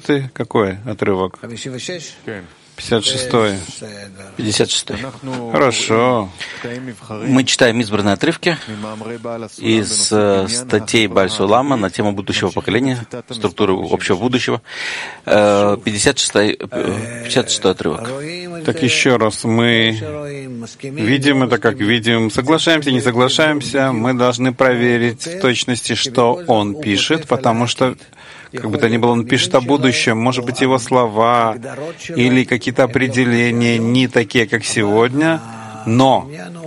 54-й какой отрывок? 56-й. 56-й. Хорошо. Мы читаем избранные отрывки из статей Бааль Сулама на тему будущего поколения, структуры общего будущего. 56-й отрывок. Так еще раз, мы видим это, как видим, соглашаемся, не соглашаемся, мы должны проверить в точности, что он пишет, потому что как бы то ни было, он пишет о будущем, может быть, его слова или какие-то определения не такие, как сегодня, но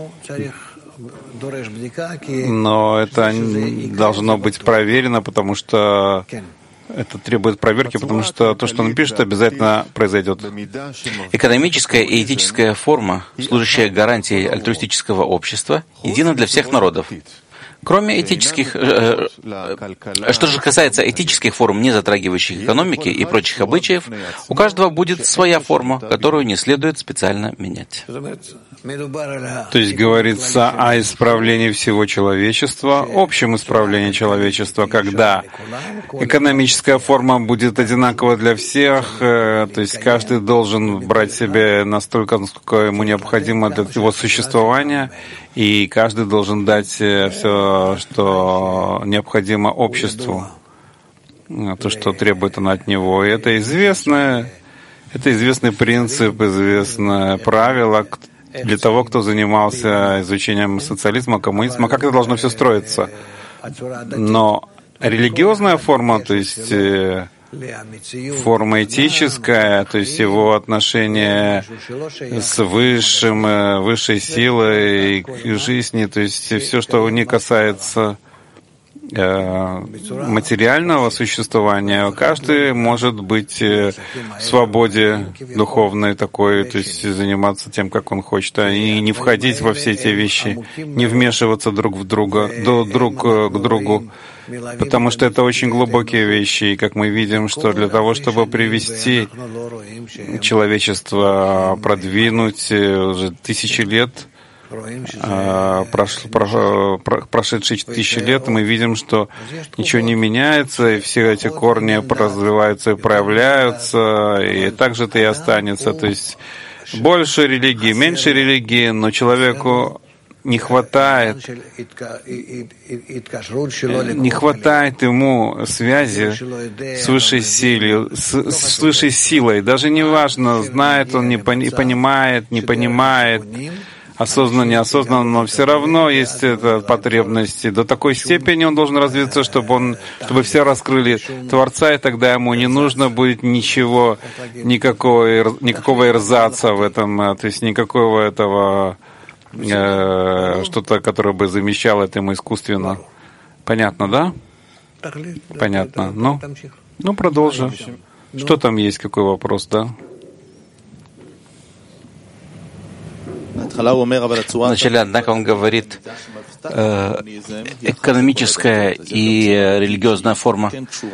это должно быть проверено, потому что это требует проверки, потому что то, что он пишет, обязательно произойдет. Экономическая и этическая форма, служащая гарантией альтруистического общества, едина для всех народов. Кроме этических... Что же касается этических форм, не затрагивающих экономики и прочих обычаев, у каждого будет своя форма, которую не следует специально менять. То есть говорится о исправлении всего человечества, общем исправлении человечества, когда экономическая форма будет одинакова для всех, то есть каждый должен брать себе настолько, насколько ему необходимо для его существования, и каждый должен дать все, что необходимо обществу, то, что требует оно от него. И это известный принцип, известное правило для того, кто занимался изучением социализма, коммунизма, как это должно все строиться. Но религиозная форма, то есть форма этическая, то есть его отношение с высшей силой к жизни, то есть все, что не касается материального существования, каждый может быть в свободе духовной такой, то есть заниматься тем, как он хочет, и не входить во все эти вещи, не вмешиваться друг к другу, потому что это очень глубокие вещи, и как мы видим, что для того, чтобы привести человечество, продвинуть уже тысячи лет, прошедшие 1000 лет, мы видим, что ничего не меняется, и все эти корни развиваются и проявляются, и так же это и останется. То есть больше религии, меньше религии, но человеку не хватает ему связи с высшей силой. Даже не важно, знает он, не понимает, не понимает, осознанно, неосознанно, но все равно есть эта потребность. До такой степени он должен развиться, чтобы все раскрыли Творца, и тогда ему не нужно будет никакого эрзаца в этом, то есть никакого этого что-то, которое бы замещало это ему искусственно. Понятно, да? Понятно. Ну, продолжим. Что там есть, какой вопрос, да? Вначале, однако, он говорит, экономическая и религиозная форма,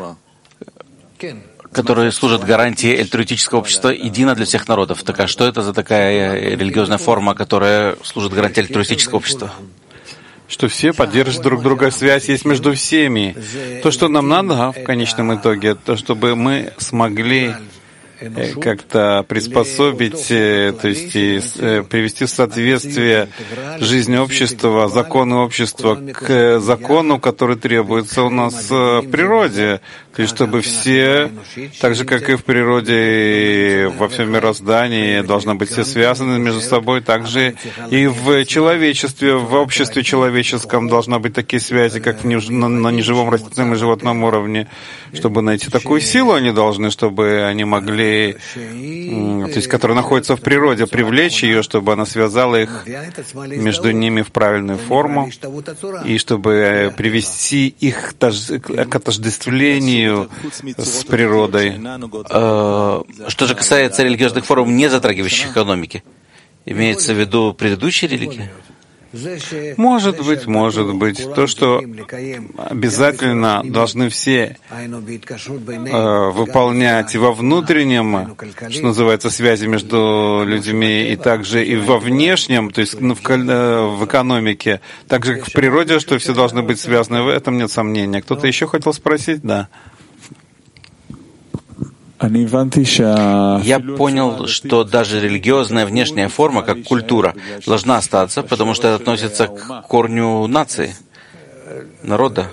которые служат гарантией альтруистического общества, едина для всех народов. Так а что это за такая религиозная форма, которая служит гарантией альтруистического общества? Что все поддерживают друг друга, связь есть между всеми. То, что нам надо в конечном итоге, то, чтобы мы смогли как-то приспособить, то есть привести в соответствие жизнь общества, законы общества к закону, который требуется у нас в природе. То есть чтобы все, так же, как и в природе, и во всем мироздании, должны быть все связаны между собой, также и в человечестве, в обществе человеческом должны быть такие связи, как на неживом растительном и животном уровне. Чтобы найти такую силу, они должны, чтобы они могли, то есть, которая находится в природе, привлечь ее, чтобы она связала их между ними в правильную форму, и чтобы привести их к отождествлению с природой. Что же касается религиозных форм, не затрагивающих экономики, имеется в виду предыдущие религии? Может быть. То, что обязательно должны все выполнять и во внутреннем, что называется, связи между людьми, и также и во внешнем, то есть в экономике, так же, как в природе, что все должны быть связаны, в этом нет сомнения. Кто-то еще хотел спросить? Да. Я понял, что даже религиозная внешняя форма, как культура, должна остаться, потому что это относится к корню нации, народа.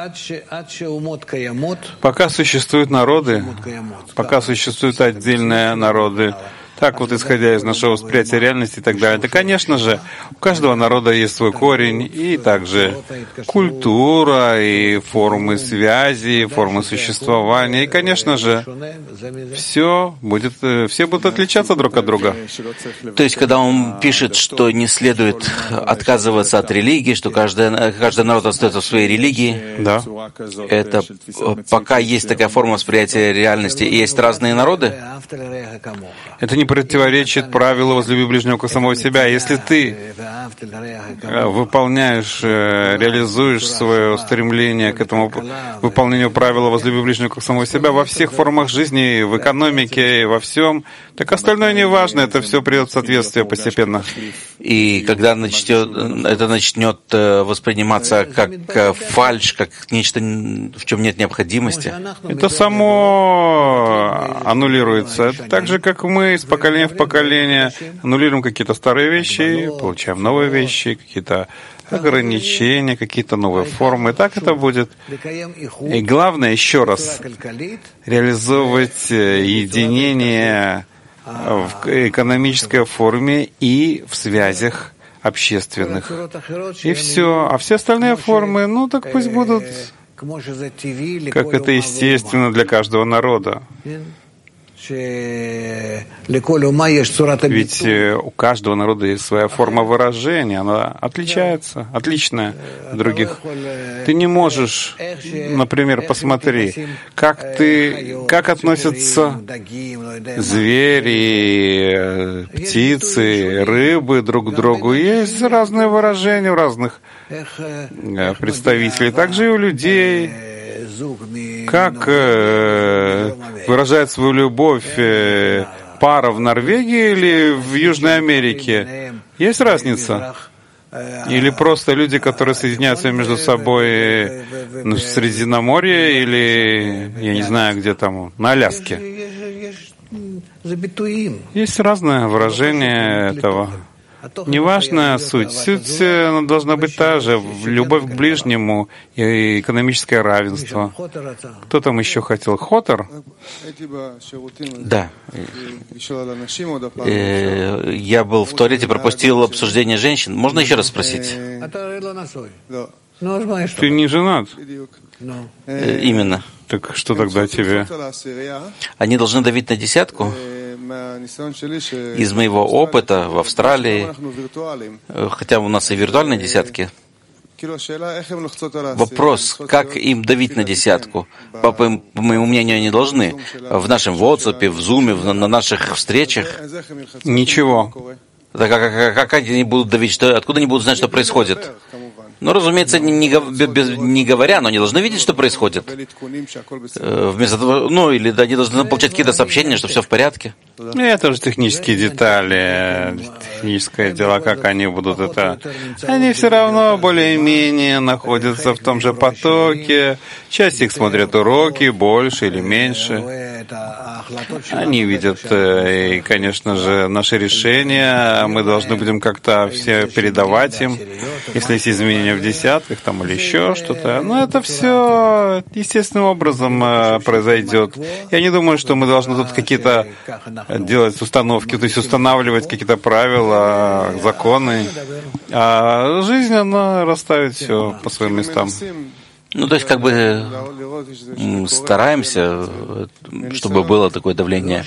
Пока существуют народы, пока существуют отдельные народы, так вот, исходя из нашего восприятия реальности и так далее, да, конечно же, у каждого народа есть свой корень, и также культура, и формы связи, и формы существования, и, конечно же, все будут отличаться друг от друга. То есть, когда он пишет, что не следует отказываться от религии, что каждый народ остается в своей религии, да. Это пока есть такая форма восприятия реальности, и есть разные народы, это не противоречит правилу «возлюби ближнего как самого себя». Если ты выполняешь, реализуешь свое стремление к этому выполнению правила «возлюби ближнего как самого себя» во всех формах жизни, в экономике, и во всем, так остальное не важно, это все придет в соответствие постепенно. И когда это начнет восприниматься как фальшь, как нечто, в чем нет необходимости, это само аннулируется. Это так же, как мы из поколения в поколение аннулируем какие-то старые вещи, получаем новые вещи, какие-то ограничения, какие-то новые формы. Так это будет. И главное, еще раз, реализовывать единение в экономической форме и в связях общественных. И все. А все остальные формы, ну так пусть будут, как это естественно для каждого народа. Ведь у каждого народа есть своя форма выражения, она отличается, отличная от других. Ты не можешь, например, посмотри, как относятся звери, птицы, рыбы друг к другу. Есть разные выражения у разных представителей, также и у людей. Как выражает свою любовь пара в Норвегии или в Южной Америке? Есть разница? Или просто люди, которые соединяются между собой в Средиземноморье или, я не знаю, где там, на Аляске? Есть разное выражение этого. Неважно суть. Суть должна быть та же. Любовь к ближнему и экономическое равенство. Кто там еще хотел? Хотер? Да. Я был в туалете, пропустил обсуждение женщин. Можно еще раз спросить? Ты не женат? Именно. Так что тогда тебе? Они должны давить на десятку? Из моего опыта в Австралии, хотя у нас и виртуальные десятки, вопрос, как им давить на десятку? По моему мнению, они должны. В нашем WhatsApp, в Zoom, на наших встречах. Ничего. Так как они будут давить? Откуда они будут знать, что происходит? Ну, разумеется, не говоря, но они должны видеть, что происходит. Вместо того, или они должны получать какие-то сообщения, что все в порядке. Это же технические детали, техническое дело, как они будут это... Они все равно более-менее находятся в том же потоке. Часть их смотрят уроки, больше или меньше. Они видят, и, конечно же, наши решения. Мы должны будем как-то все передавать им, если есть изменения в десятках там, или еще что-то. Но это все естественным образом произойдет. Я не думаю, что мы должны тут какие-то делать установки, то есть устанавливать какие-то правила, законы. А жизнь, она расставит все по своим местам. Ну, то есть, как бы стараемся, чтобы было такое давление.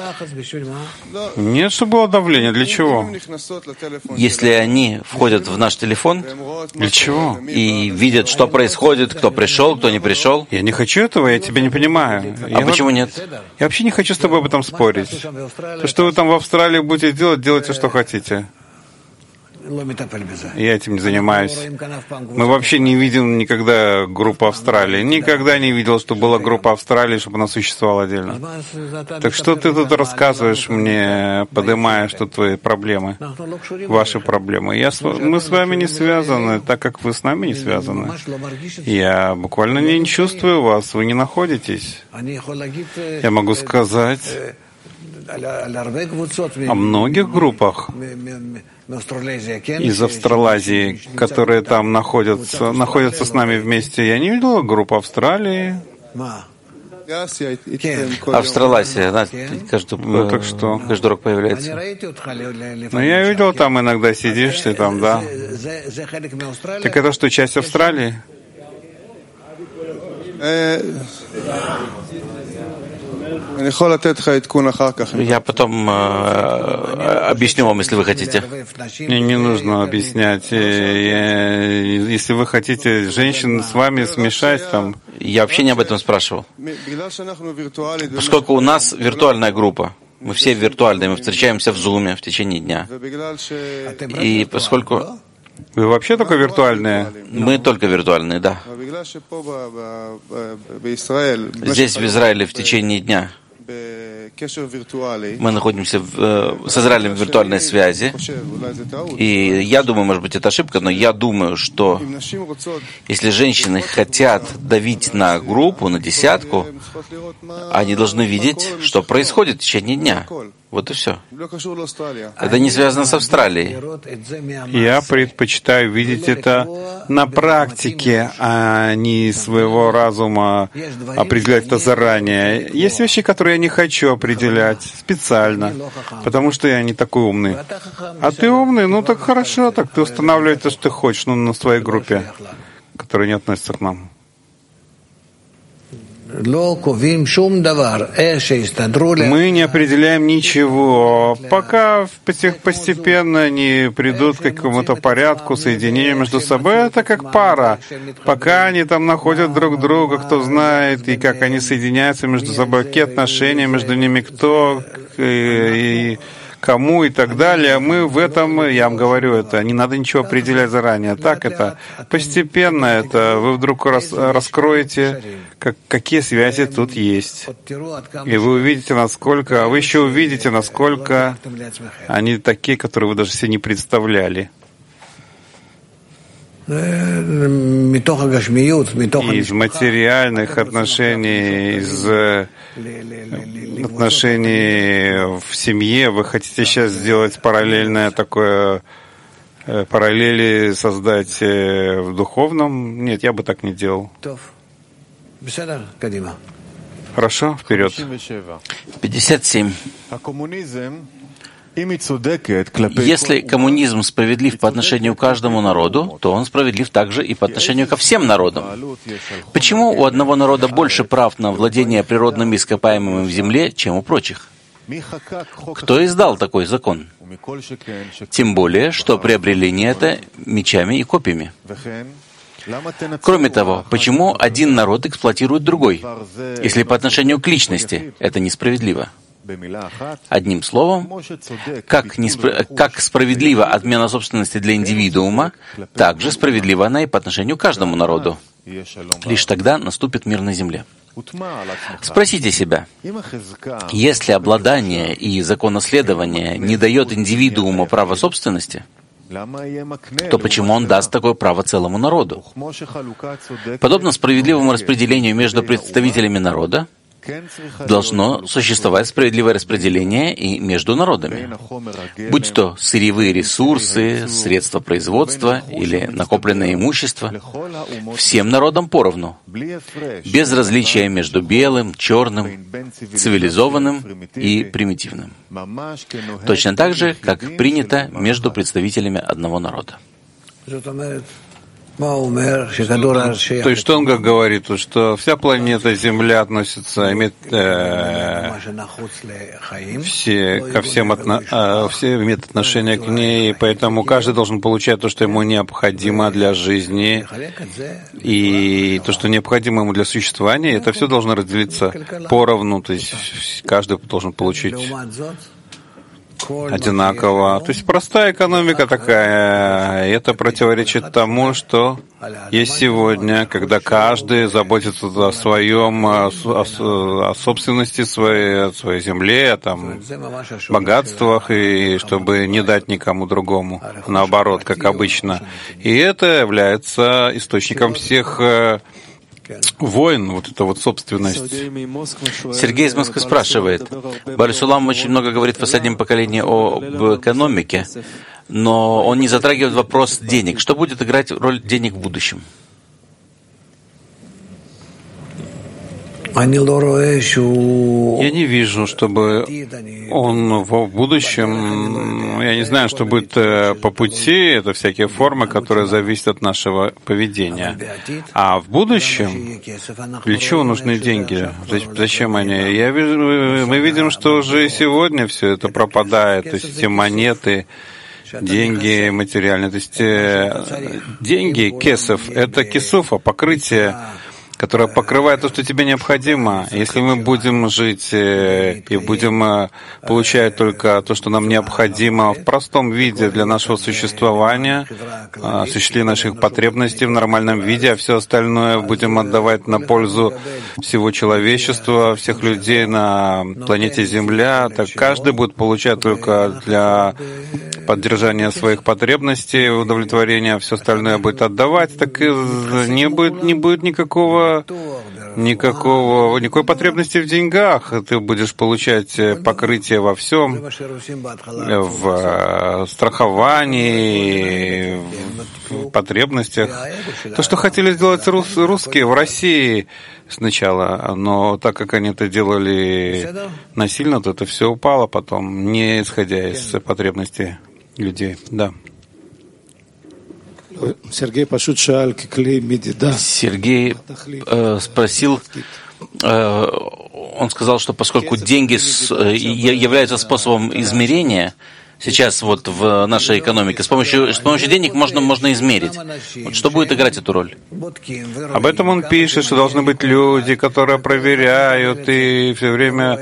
Нет, чтобы было давление. Для чего? Если они входят в наш телефон, для чего? И видят, что происходит, кто пришел, кто не пришел. Я не хочу этого, я тебя не понимаю. Почему нет? Я вообще не хочу с тобой об этом спорить. То, что вы там в Австралии будете делать, делайте, что хотите. Я этим не занимаюсь. Мы вообще не видим никогда группу Австралии. Никогда не видел, что была группа Австралии, чтобы она существовала отдельно. Так что ты тут рассказываешь мне, поднимаешь тут твои проблемы, ваши проблемы? Мы с вами не связаны, так как вы с нами не связаны. Я буквально не чувствую вас, вы не находитесь. Я могу сказать о многих группах из Австралазии, которые там находятся с нами вместе. Я не видел группу Австралии. Австралазия, она каждый рок появляется. Но я видел, там иногда сидишь, ты там, да. Так это что, часть Австралии? Я потом объясню вам, если вы хотите. Мне не нужно объяснять. Если вы хотите женщин с вами смешать, там... Я вообще не об этом спрашивал. Поскольку у нас виртуальная группа, мы все виртуальные, мы встречаемся в Zoom в течение дня. И поскольку... Вы вообще только виртуальные? Мы только виртуальные, да. Здесь, в Израиле, в течение дня мы находимся с Израилем в виртуальной связи. И я думаю, может быть, это ошибка, но я думаю, что если женщины хотят давить на группу, на десятку, они должны видеть, что происходит в течение дня. Вот и все. Это не связано с Австралией. Я предпочитаю видеть это на практике, а не своего разума определять это заранее. Есть вещи, которые я не хочу определять специально, потому что я не такой умный. А ты умный? Ну так хорошо, так ты устанавливай то, что ты хочешь, на своей группе, которая не относится к нам. Мы не определяем ничего, пока постепенно не придут к какому-то порядку, соединению между собой. Это как пара. Пока они там находят друг друга, кто знает, и как они соединяются между собой, какие отношения между ними, кто и кому и так далее. Мы в этом, я вам говорю, это не надо ничего определять заранее. Так это постепенно, это вы вдруг раскроете, какие связи тут есть. И вы увидите, насколько, вы еще увидите, насколько они такие, которые вы даже себе не представляли. Из материальных отношений, из отношений в семье вы хотите сейчас сделать параллельное такое, параллели создать в духовном? Нет, я бы так не делал. Хорошо, вперед. 57. Если коммунизм справедлив по отношению к каждому народу, то он справедлив также и по отношению ко всем народам. Почему у одного народа больше прав на владение природными ископаемыми в земле, чем у прочих? Кто издал такой закон? Тем более, что приобрели не это мечами и копьями. Кроме того, почему один народ эксплуатирует другой, если по отношению к личности это несправедливо? Одним словом, как справедлива отмена собственности для индивидуума, так же справедлива она и по отношению к каждому народу. Лишь тогда наступит мир на земле. Спросите себя, если обладание и законоследование не дает индивидууму права собственности, то почему он даст такое право целому народу? Подобно справедливому распределению между представителями народа, должно существовать справедливое распределение и между народами, будь то сырьевые ресурсы, средства производства или накопленное имущество, всем народам поровну, без различия между белым, черным, цивилизованным и примитивным. Точно так же, как принято между представителями одного народа. То есть что он говорит, что вся планета Земля относится, имеет все имеют отношение к ней, и поэтому каждый должен получать то, что ему необходимо для жизни, и то, что необходимо ему для существования, это все должно разделиться поровну, то есть каждый должен получить. одинаково. То есть простая экономика такая. И это противоречит тому, что есть сегодня, когда каждый заботится о своем, о собственности своей, о своей земле, о там, богатствах, и чтобы не дать никому другому. Наоборот, как обычно. И это является источником всех войн, вот эта вот собственность. Сергей из Москвы спрашивает. Барисулам очень много говорит в последнем поколении об экономике, но он не затрагивает вопрос денег. Что будет играть роль денег в будущем? Я не вижу, чтобы он в будущем, я не знаю, что будет по пути, это всякие формы, которые зависят от нашего поведения. А в будущем, для чего нужны деньги? Зачем они? Мы видим, что уже и сегодня все это пропадает, то есть эти монеты, деньги материальные, то есть деньги, кесов, это кисуфа, покрытие, которая покрывает то, что тебе необходимо. Если мы будем жить и будем получать только то, что нам необходимо в простом виде для нашего существования, осуществления наших потребностей в нормальном виде, а все остальное будем отдавать на пользу всего человечества, всех людей на планете Земля, так каждый будет получать только для поддержания своих потребностей, удовлетворения, а все остальное будет отдавать, так и не будет никакой потребности в деньгах. Ты будешь получать покрытие во всем, в страховании, в потребностях. То, что хотели сделать русские в России сначала, но так как они это делали насильно, то это все упало потом, не исходя из потребностей людей. Да. Сергей спросил, он сказал, что поскольку деньги являются способом измерения, сейчас вот в нашей экономике, с помощью денег можно измерить. Вот что будет играть эту роль? Об этом он пишет, что должны быть люди, которые проверяют и все время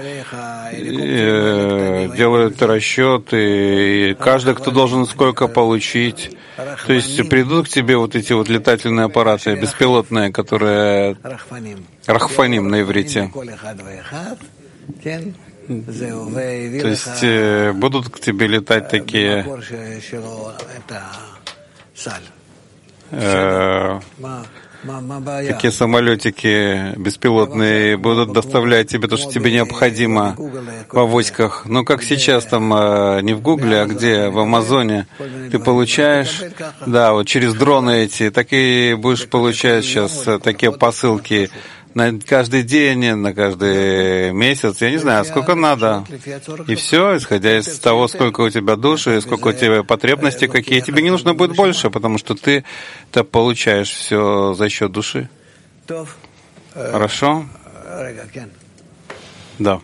делают расчеты, и каждый, кто должен сколько получить. То есть придут к тебе вот эти вот летательные аппараты, беспилотные, которые рахфаним на иврите. То есть будут к тебе летать такие такие самолетики беспилотные, будут доставлять тебе то, что тебе необходимо в авоськах. Но как сейчас там не в Гугле, а где? В Амазоне. Ты получаешь, да, вот через дроны эти, так и будешь получать сейчас такие посылки на каждый день, на каждый месяц, я не знаю, сколько надо. И все, исходя из того, сколько у тебя души, сколько у тебя потребностей, какие, тебе не нужно будет больше, потому что ты получаешь все за счет души. Хорошо? Да.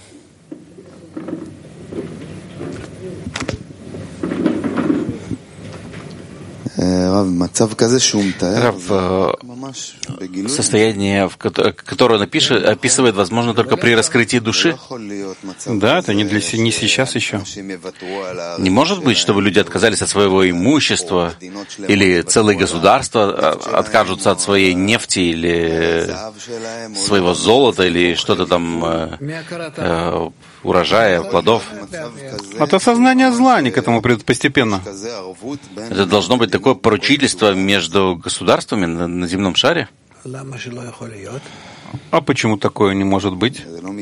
Рав, состояние, которое он описывает, возможно, только при раскрытии души. Да, это не сейчас еще. Не может быть, чтобы люди отказались от своего имущества, или целые государства откажутся от своей нефти, или своего золота, или что-то там, урожая, плодов. От осознания зла они к этому придут постепенно. Это должно быть такое поручительство между государствами на земном шаре? А почему такое не может быть?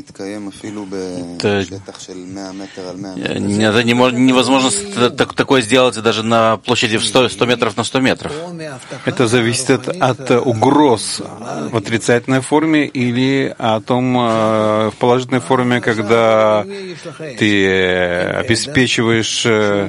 Невозможно такое сделать даже на площади в 100 метров на 100 метров. Это зависит от угроз в отрицательной форме или о том в положительной форме, когда ты обеспечиваешь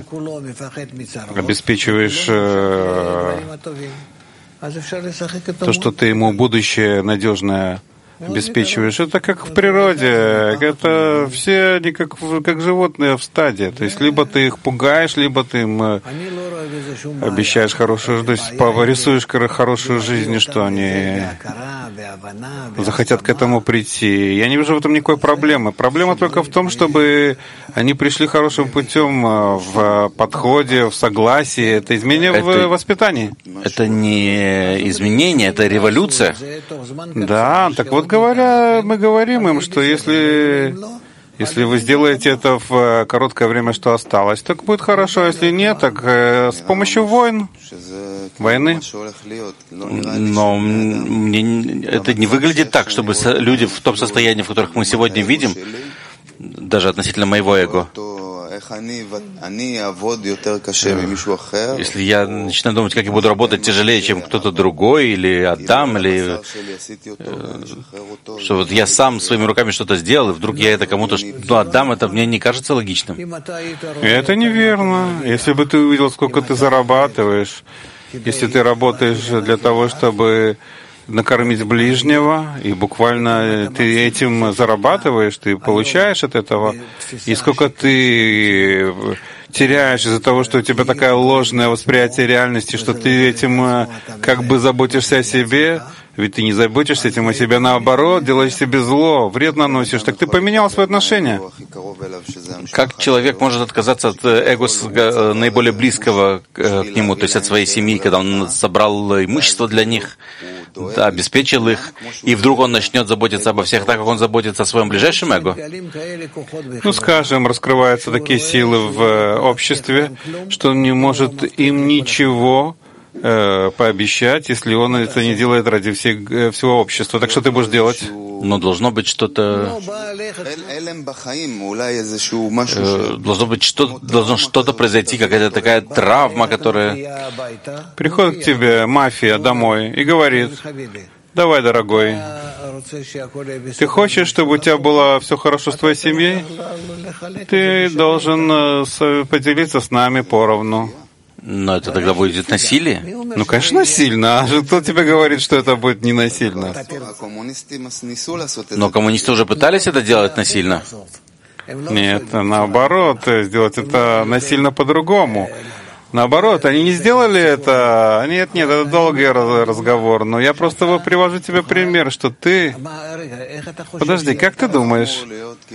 то, что ты ему будущее надежное обеспечиваешь. Это как в природе. Это все они как животные в стаде. То есть либо ты их пугаешь, либо ты им обещаешь хорошую жизнь, то есть рисуешь хорошую жизнь, и что они захотят к этому прийти. Я не вижу в этом никакой проблемы. Проблема только в том, чтобы они пришли хорошим путем в подходе, в согласии. Это изменение в воспитании. Это не изменение, это революция. Да, так вот говоря, мы говорим им, что если вы сделаете это в короткое время, что осталось, так будет хорошо. Если нет, так с помощью войны. Но мне это не выглядит так, чтобы люди в том состоянии, в которых мы сегодня видим, даже относительно моего эго, если я начинаю думать, как я буду работать тяжелее, чем кто-то другой, или Адам, или что вот я сам своими руками что-то сделал, и вдруг я это кому-то отдам, это мне не кажется логичным. Это неверно. Если бы ты увидел, сколько ты зарабатываешь, если ты работаешь для того, чтобы накормить ближнего, и буквально ты этим зарабатываешь, ты получаешь от этого, и сколько ты теряешь из-за того, что у тебя такое ложное восприятие реальности, что ты этим как бы заботишься о себе, ведь ты не заботишься этим о себе, наоборот, делаешь себе зло, вред наносишь, так ты поменял свои отношения. Как человек может отказаться от эго наиболее близкого к нему, то есть от своей семьи, когда он собрал имущество для них, да, обеспечил их, и вдруг он начнет заботиться обо всех так, как он заботится о своем ближайшем эго? Ну, скажем, раскрываются такие силы в обществе, что он не может им ничего пообещать, если он это не делает ради всего общества. Так что ты будешь делать? Но должно быть что-то... Должно что-то произойти, какая-то такая травма, которая... Приходит к тебе мафия домой и говорит: давай, дорогой, ты хочешь, чтобы у тебя было все хорошо с твоей семьей? Ты должен поделиться с нами поровну. Но это тогда будет насилие? Ну, конечно, насильно. А кто тебе говорит, что это будет не насильно? Но коммунисты уже пытались это делать насильно? Нет, наоборот, сделать это насильно по-другому. Наоборот, они не сделали это. Нет, это долгий разговор. Но я просто привожу тебе пример, что ты... Подожди, как ты думаешь?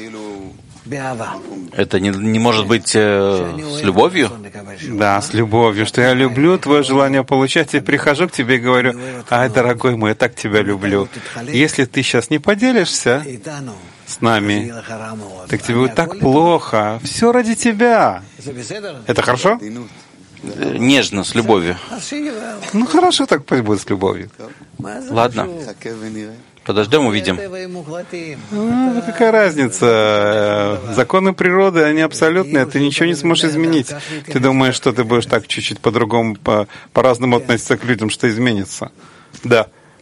Это не может быть с любовью? Да, с любовью, что я люблю твое желание получать, и прихожу к тебе и говорю: ай, дорогой мой, я так тебя люблю. Если ты сейчас не поделишься с нами, так тебе будет так плохо. Все ради тебя. Это хорошо? Нежно, с любовью. Ну хорошо, так пусть будет с любовью. Ладно. Подождем, увидим. Ну, какая разница? Законы природы, они абсолютные, ты ничего не сможешь изменить. Ты думаешь, что ты будешь так чуть-чуть по-другому, по-разному относиться к людям, что изменится? Да.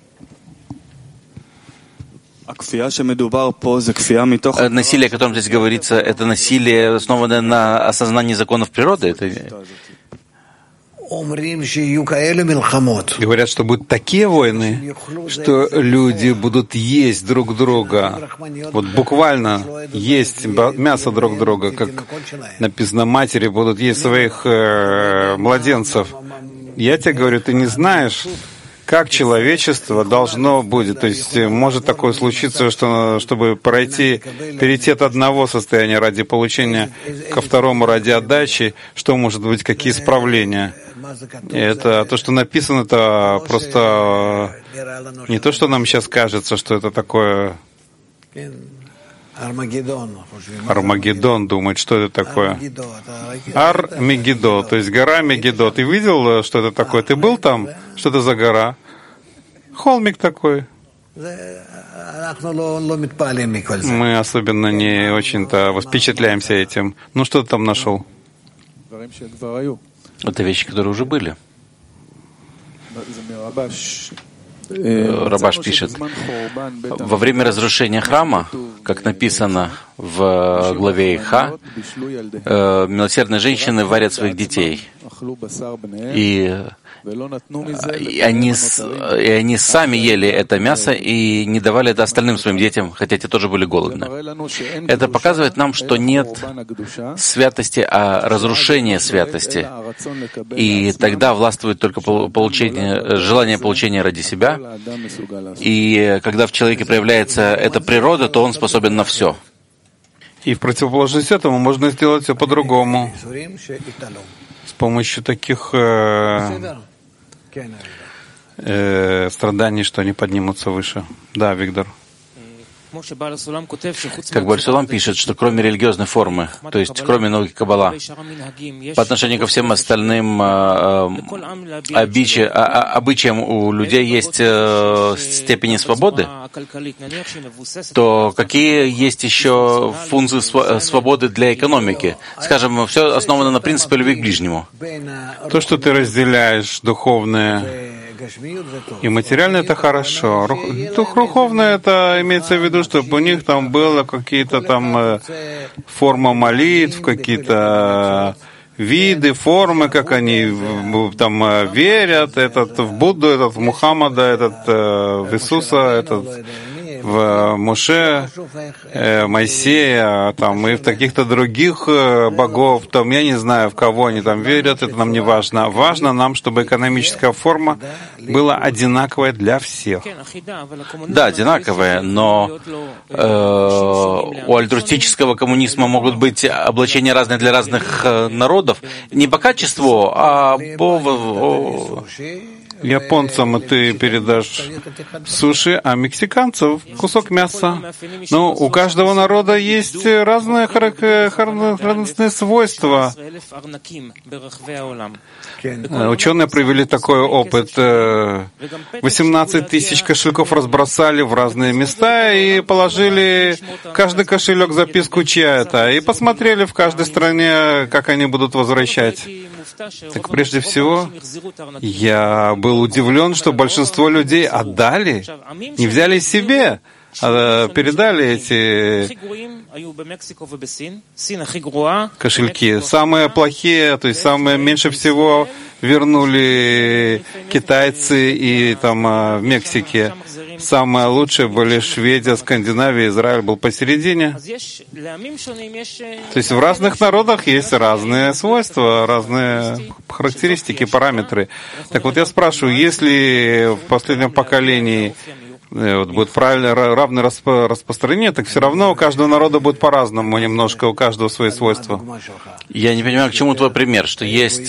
Насилие, о котором здесь говорится, это насилие, основанное на осознании законов природы? Говорят, что будут такие войны, что люди будут есть друг друга. Вот буквально есть мясо друг друга, как написано, матери будут есть своих младенцев. Я тебе говорю, ты не знаешь, как человечество должно будет. То есть может такое случиться, что чтобы перейти от одного состояния ради получения ко второму ради отдачи, что может быть, какие исправления. И это то, что написано, это просто не то, что нам сейчас кажется, что это такое. Армагеддон думает, что это такое. Ар-Мегидо, то есть гора Мегидо. Ты видел, что это такое? Ты был там? Что это за гора? Холмик такой. Мы особенно не очень-то впечатляемся этим. Ну что ты там нашел? Это вещи, которые уже были. Рабаш пишет: во время разрушения храма, как написано в главе Иха, милосердные женщины варят своих детей. И они сами ели это мясо и не давали это остальным своим детям, хотя те тоже были голодны. Это показывает нам, что нет святости, а разрушение святости. И тогда властвует только желание получения ради себя. И когда в человеке проявляется эта природа, то он способен на все. И в противоположность этому можно сделать все по-другому. С помощью таких страданий, что они поднимутся выше. Да, Виктор. Как Бааль Сулам пишет, что кроме религиозной формы, то есть кроме науки Каббала, по отношению ко всем остальным обычаям у людей есть степени свободы, то какие есть еще функции свободы для экономики? Скажем, все основано на принципе любви к ближнему. То, что ты разделяешь духовное и материальное, это хорошо. Духовное, это имеется в виду, чтобы у них там было какие-то там формы молитв, какие-то виды, формы, как они там верят, этот в Будду, этот в Мухаммада, этот в Иисуса, этот в Моше, Моисея, там, и в каких-то других богов, там, я не знаю, в кого они там верят, это нам не важно. Важно нам, чтобы экономическая форма была одинаковая для всех. Да, одинаковая, но у альтруистического коммунизма могут быть облачения разные для разных народов, не по качеству, а по... Японцам ты передашь суши, а мексиканцам кусок мяса. Но у каждого народа есть разные характерные свойства. Ученые провели такой опыт. 18 тысяч кошельков разбросали в разные места и положили в каждый кошелек записку, чья это, и посмотрели в каждой стране, как они будут возвращать. Так прежде всего, я был удивлен, что большинство людей отдали, не взяли себе, а передали эти кошельки. Самые плохие, то есть самые меньше всего вернули китайцы и там в Мексике. Самые лучшие были Швеция, Скандинавия, Израиль был посередине. То есть в разных народах есть разные свойства, разные характеристики, параметры. Так вот я спрашиваю, если в последнем поколении вот будет правильно равное распространение, так все равно у каждого народа будет по-разному, немножко у каждого свои свойства. Я не понимаю, к чему твой пример, что есть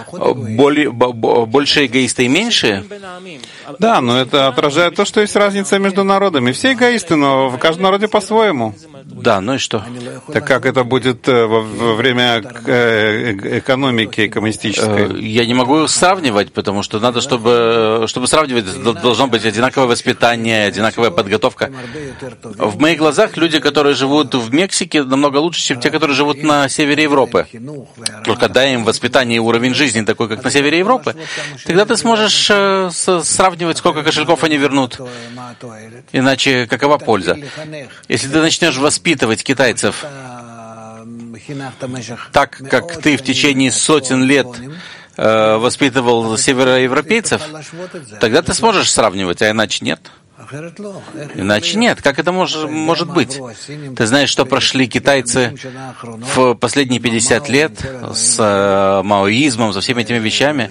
больше эгоисты и меньше? Да, но это отражает то, что есть разница между народами. Все эгоисты, но в каждом народе по-своему. Да, ну и что? Так как это будет во время экономики коммунистической? Я не могу сравнивать, потому что надо, чтобы сравнивать, должно быть одинаковое воспитание, одинаковая подготовка. В моих глазах люди, которые живут в Мексике, намного лучше, чем те, которые живут на севере Европы. Только дай им воспитание и уровень жизни такой, как на севере Европы, тогда ты сможешь сравнивать, сколько кошельков они вернут. Иначе какова польза? Если ты начнешь воспитывать китайцев так, как ты в течение сотен лет воспитывал североевропейцев, тогда ты сможешь сравнивать, а иначе нет. Иначе нет. Как это может быть? Ты знаешь, что прошли китайцы в последние 50 лет с маоизмом, со всеми этими вещами?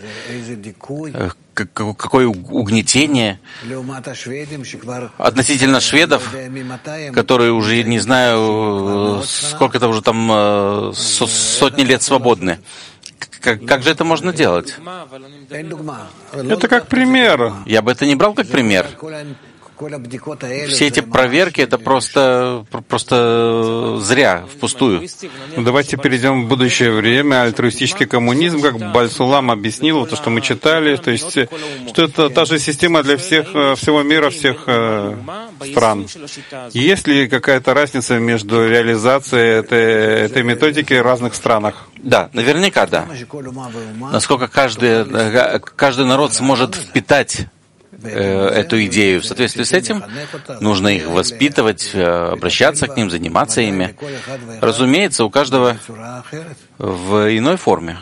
Какое угнетение относительно шведов, которые уже, не знаю, сколько это уже там, сотни лет свободны. Как же это можно делать? Это как пример. Я бы это не брал как пример. Все эти проверки — это просто зря, впустую. Давайте перейдем в будущее время. Альтруистический коммунизм, как Бааль Сулам объяснил, то, что мы читали, то есть, что это та же система для всего мира, всех стран. Есть ли какая-то разница между реализацией этой методики в разных странах? Да, наверняка да. Насколько каждый народ сможет впитать эту идею. В соответствии с этим нужно их воспитывать, обращаться к ним, заниматься ими. Разумеется, у каждого в иной форме.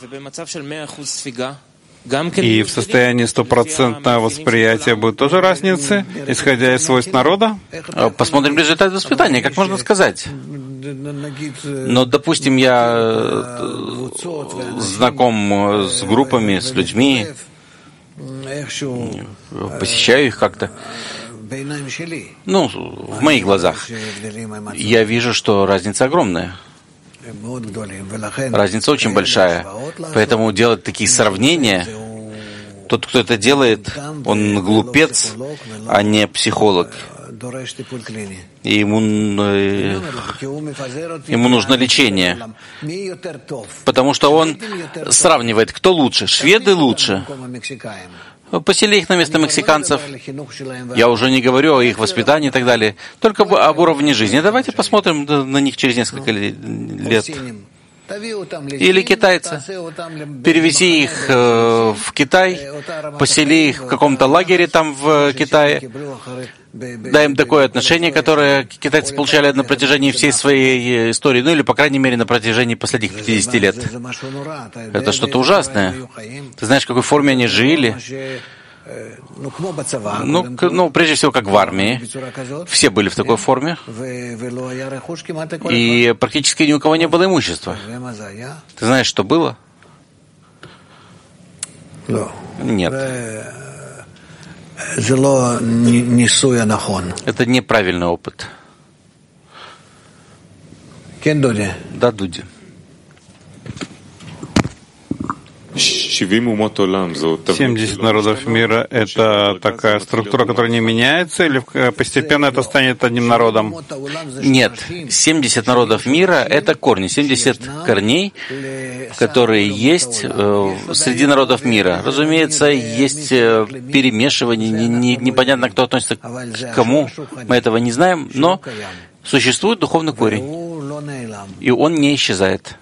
И в состоянии стопроцентного восприятия будет тоже разницы, исходя из свойств народа? Посмотрим результат воспитания, как можно сказать. Но, допустим, я знаком с группами, с людьми, посещаю их как-то. Ну, в моих глазах. Я вижу, что разница огромная. Разница очень большая. Поэтому делать такие сравнения, тот, кто это делает, он глупец, а не психолог. И ему нужно лечение. Потому что он сравнивает, кто лучше. Шведы лучше. Посели их на место мексиканцев. Я уже не говорю о их воспитании и так далее. Только об уровне жизни. Давайте посмотрим на них через несколько лет. Или китайцы. Перевези их в Китай, посели их в каком-то лагере там в Китае, дай им такое отношение, которое китайцы получали на протяжении всей своей истории, ну или, по крайней мере, на протяжении последних 50 лет. Это что-то ужасное. Ты знаешь, в какой форме они жили? Ну, прежде всего, как в армии. Все были в такой форме. И практически ни у кого не было имущества. Ты знаешь, что было? Нет. Это неправильный опыт. Да, Дуди. 70 народов мира — это такая структура, которая не меняется, или постепенно это станет одним народом? Нет. 70 народов мира — это корни, 70 корней, которые есть среди народов мира. Разумеется, есть перемешивание, непонятно, кто относится к кому, мы этого не знаем, но существует духовный корень, и он не исчезает.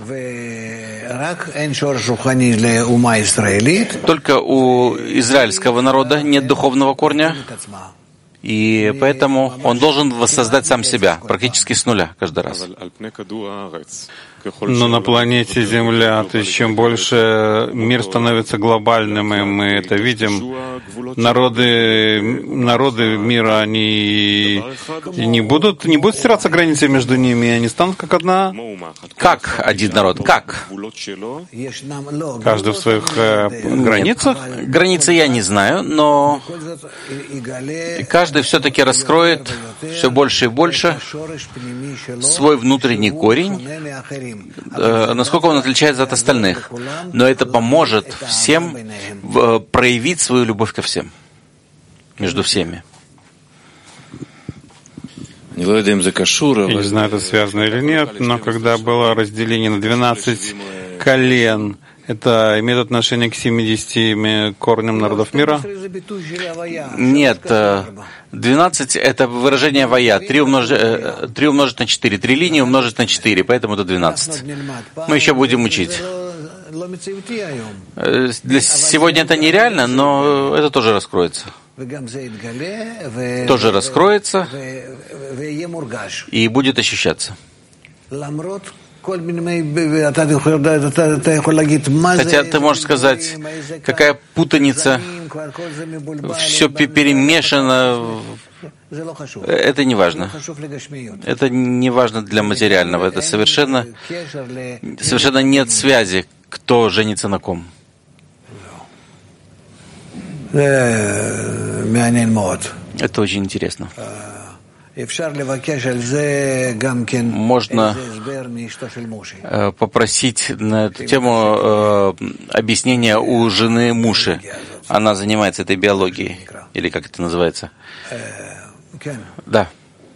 Только у израильского народа нет духовного корня, и поэтому он должен воссоздать сам себя, практически с нуля каждый раз. Но на планете Земля, то есть чем больше мир становится глобальным, и мы это видим, народы мира, они не будут стираться границы между ними, они станут как одна. Как один народ? Как? Каждый в своих границах? Границы я не знаю, но каждый все-таки раскроет все больше и больше свой внутренний корень, насколько он отличается от остальных. Но это поможет всем проявить свою любовь ко всем, между всеми. Я не знаю, это связано или нет, но когда было разделение на 12 колен, это имеет отношение к 70 корням народов мира? Нет. 12 — это выражение вая. 3 умножить на 4. 3 линии умножить на 4, поэтому это 12. Мы еще будем учить. Для сегодня это нереально, но это тоже раскроется. Тоже раскроется и будет ощущаться. Хотя ты можешь сказать, какая путаница, все перемешано. Это не важно. Это не важно для материального. Это совершенно нет связи, кто женится на ком. Это очень интересно. Можно попросить на эту тему объяснения у жены Муши. Она занимается этой биологией. Или как это называется? Да.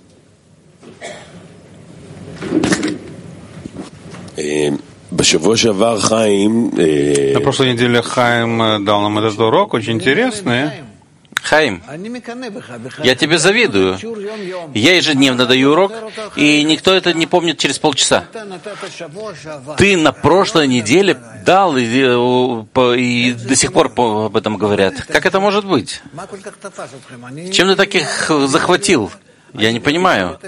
На прошлой неделе Хаим дал нам этот урок, очень интересный. Хаим, я тебе завидую. Я ежедневно даю урок, и никто это не помнит через полчаса. Ты на прошлой неделе дал, и до сих пор об этом говорят. Как это может быть? Чем ты таких захватил? Я не понимаю.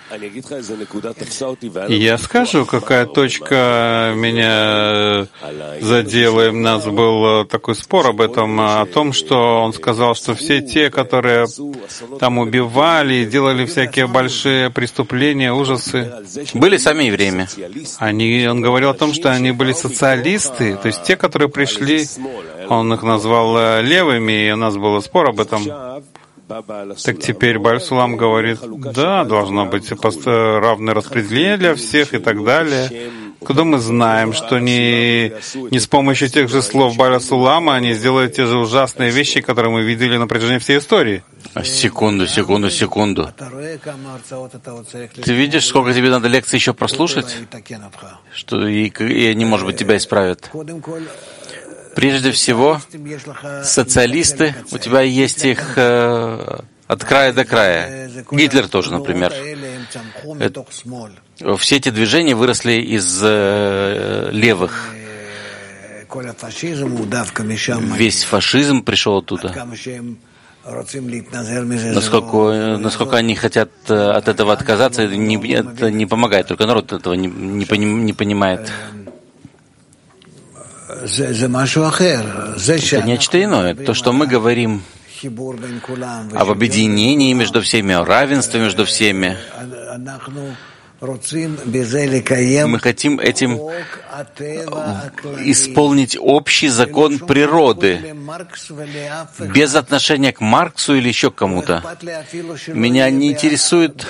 Я скажу, какая точка меня задела. У нас был такой спор об этом, о том, что он сказал, что все те, которые там убивали, делали всякие большие преступления, ужасы, были сами евреями. Он говорил о том, что они были социалисты, то есть те, которые пришли, он их назвал левыми, и у нас был спор об этом. Так теперь Бааль-Сулам говорит, да, должно быть равное распределение для всех и так далее. Куда мы знаем, что не с помощью тех же слов Бааль-Сулама они сделают те же ужасные вещи, которые мы видели на протяжении всей истории? Секунду. Ты видишь, сколько тебе надо лекций еще прослушать? Что и они, может быть, тебя исправят. Прежде всего, социалисты, у тебя есть их от края до края. Гитлер тоже, например. Все эти движения выросли из левых. Весь фашизм пришел оттуда. Насколько они хотят от этого отказаться, это не помогает. Только народ этого не понимает. Это нечто иное. То, что мы говорим об объединении между всеми, о равенстве между всеми. Мы хотим этим исполнить общий закон природы, без отношения к Марксу или еще к кому-то. Меня не интересует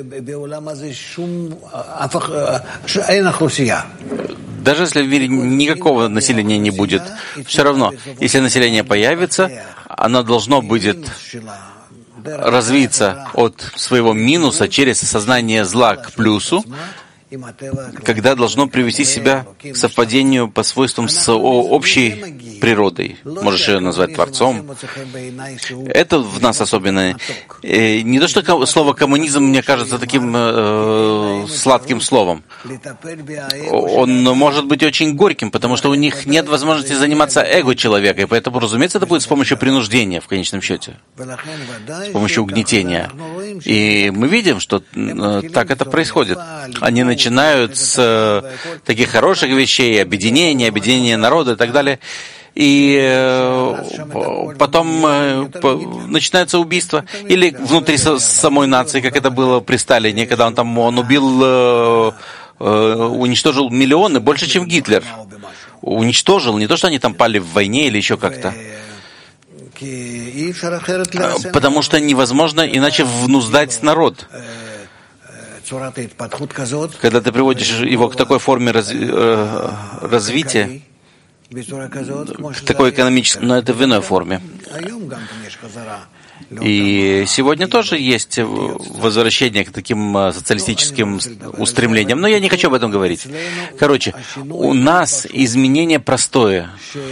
даже если в мире никакого населения не будет, все равно, если население появится, оно должно будет развиться от своего минуса через осознание зла к плюсу, когда должно привести себя к совпадению по свойствам с общей природой. Можешь ее назвать Творцом. Это в нас особенно. Не то, что слово «коммунизм» мне кажется таким сладким словом. Он может быть очень горьким, потому что у них нет возможности заниматься эго человека, и поэтому, разумеется, это будет с помощью принуждения в конечном счете, с помощью угнетения. И мы видим, что так это происходит. Они начинают с таких хороших вещей, объединения народа и так далее. И потом начинается убийство. Или внутри самой нации, как это было при Сталине, когда он убил, уничтожил миллионы, больше, чем Гитлер. Уничтожил, не то, что они там пали в войне или еще как-то. Потому что невозможно иначе внуздать народ. Когда ты приводишь его к такой форме развития, к такой экономической, но это в иной форме. И сегодня тоже есть возвращение к таким социалистическим устремлениям, но я не хочу об этом говорить. Короче, у нас изменение простое.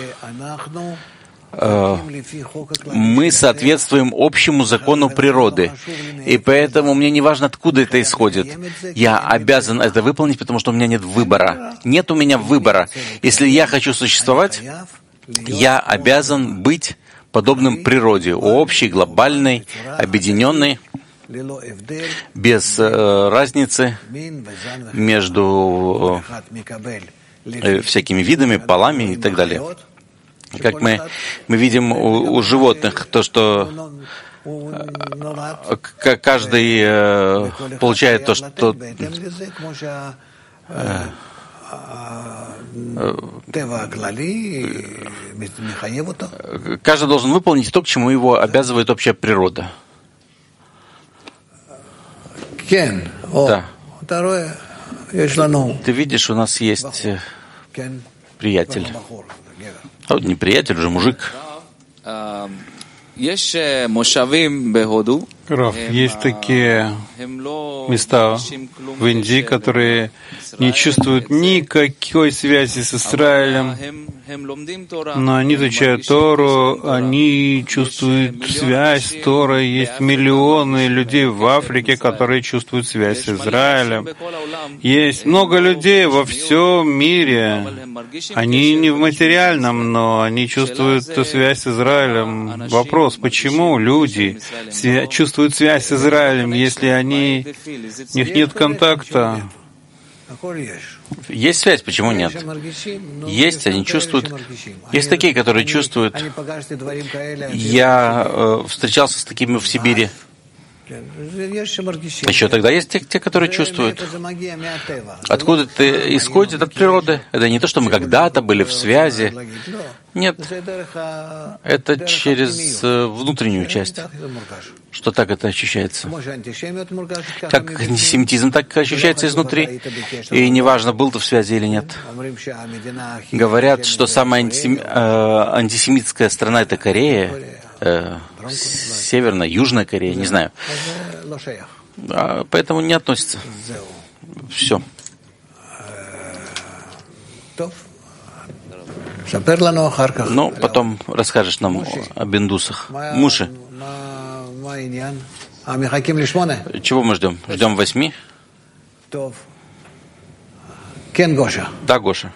Мы соответствуем общему закону природы. И поэтому мне не важно, откуда это исходит. Я обязан это выполнить, потому что у меня нет выбора. Нет у меня выбора. Если я хочу существовать, я обязан быть подобным природе, общей, глобальной, объединенной, без разницы между всякими видами, полами и так далее. Как мы видим у животных, то, что каждый получает то, что каждый должен выполнить то, к чему его обязывает общая природа. Да. Ты видишь, у нас есть приятель. Не приятель, уже мужик. Раф, есть такие места в Индии, которые не чувствуют никакой связи с Израилем, но они изучают Тору, они чувствуют связь с Торой. Есть миллионы людей в Африке, которые чувствуют связь с Израилем. Есть много людей во всем мире. Они не в материальном, но они чувствуют связь с Израилем. Вопрос, почему люди чувствуют связь с Израилем, если у них нет контакта? Есть связь, почему нет? Есть, они чувствуют. Есть такие, которые чувствуют. Я встречался с такими в Сибири. Еще тогда есть те, которые чувствуют. Откуда это исходит? От природы. Это не то, что мы когда-то были в связи. Нет. Это через внутреннюю часть, что так это ощущается. Как антисемитизм так ощущается изнутри. И неважно, был ты в связи или нет. Говорят, что самая антисемитская страна — это Корея. Северная, Южная Корея, не знаю. Поэтому не относится. Все. Ну, потом расскажешь нам об индусах. Муши. Чего мы ждем? Ждем 8? Да, Гоша.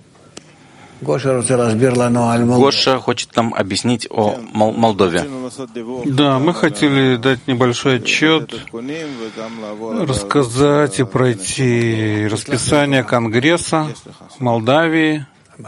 Гоша хочет нам объяснить о Молдове. Да, мы хотели дать небольшой отчет, рассказать и пройти расписание Конгресса Молдавии.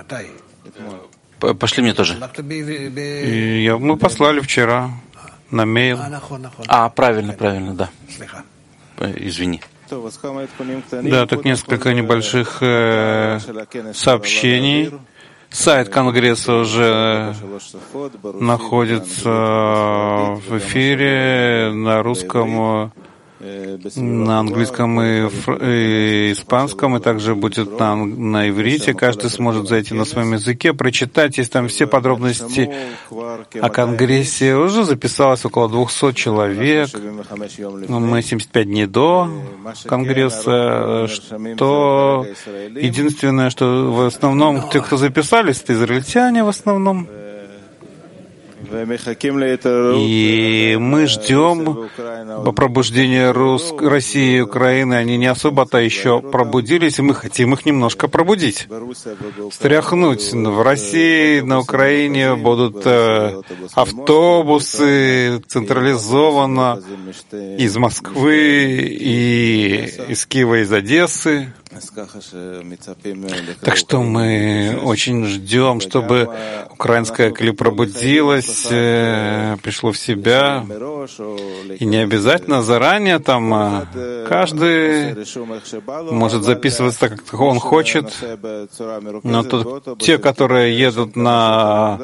Пошли мне тоже. Мы послали вчера на мейл. Правильно, да. Извини. Да, тут несколько небольших сообщений. Сайт Конгресса уже находится в эфире на русском, на английском и испанском, и также будет на иврите. Каждый сможет зайти на своем языке, прочитать. Есть там все подробности о Конгрессе. Уже записалось около 200 человек. Мы 75 дней до Конгресса. Что единственное, что в основном те, кто записались, это израильтяне в основном. И мы ждем пробуждения России и Украины. Они не особо-то еще пробудились, и мы хотим их немножко пробудить, стряхнуть. В России, на Украине будут автобусы централизованно из Москвы и из Киева, из Одессы. Так что мы очень ждем, чтобы украинская Кли пробудилась, пришло в себя. И не обязательно заранее там каждый может записываться так, как он хочет. Но тут те, которые едут на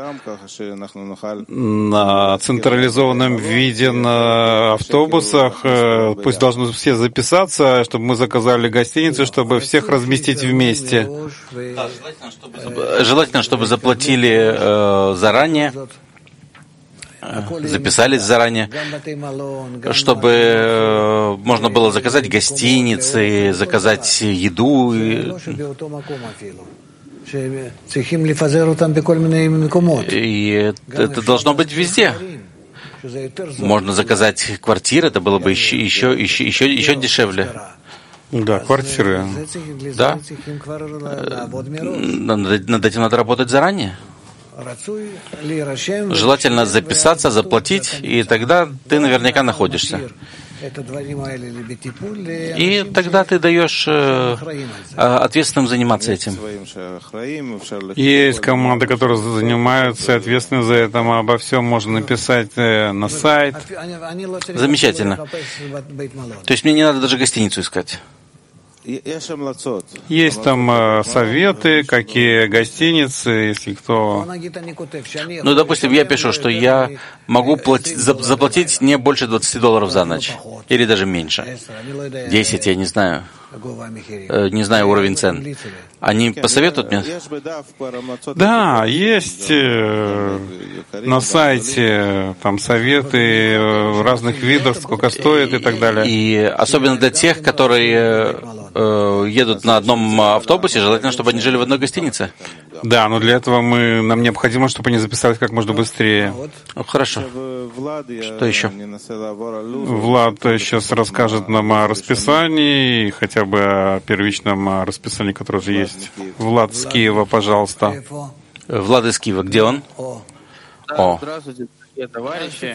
централизованном виде на автобусах, пусть должны все записаться, чтобы мы заказали гостиницу, чтобы всех разместить вместе. Да, желательно, чтобы заплатили заранее, записались заранее, чтобы можно было заказать гостиницы, заказать еду. И это должно быть везде. Можно заказать квартиры, это было бы еще дешевле. Да, квартиры. Да. Над этим надо работать заранее. Желательно записаться, заплатить, и тогда ты наверняка находишься. И тогда ты даешь ответственным заниматься этим. Есть команды, которые занимаются, ответственны за это. Обо всем можно написать на сайт. Замечательно. То есть мне не надо даже гостиницу искать. Есть там советы, какие гостиницы, если кто... Ну, допустим, я пишу, что я могу заплатить не больше $20 за ночь. Или даже меньше. 10, я не знаю. не знаю уровень цен. Они посоветуют мне? Да, есть на сайте там советы разных видов, сколько стоит и так далее. И особенно для тех, которые едут на одном автобусе, желательно, чтобы они жили в одной гостинице. Да, но для этого нам необходимо, чтобы они записались как можно быстрее. Хорошо. Что еще? Влад сейчас расскажет нам о расписании, хотя бы о первичном расписании, которое уже есть. Влад с Киева, пожалуйста. Влад из Киева, где он? О. Здравствуйте, дорогие товарищи.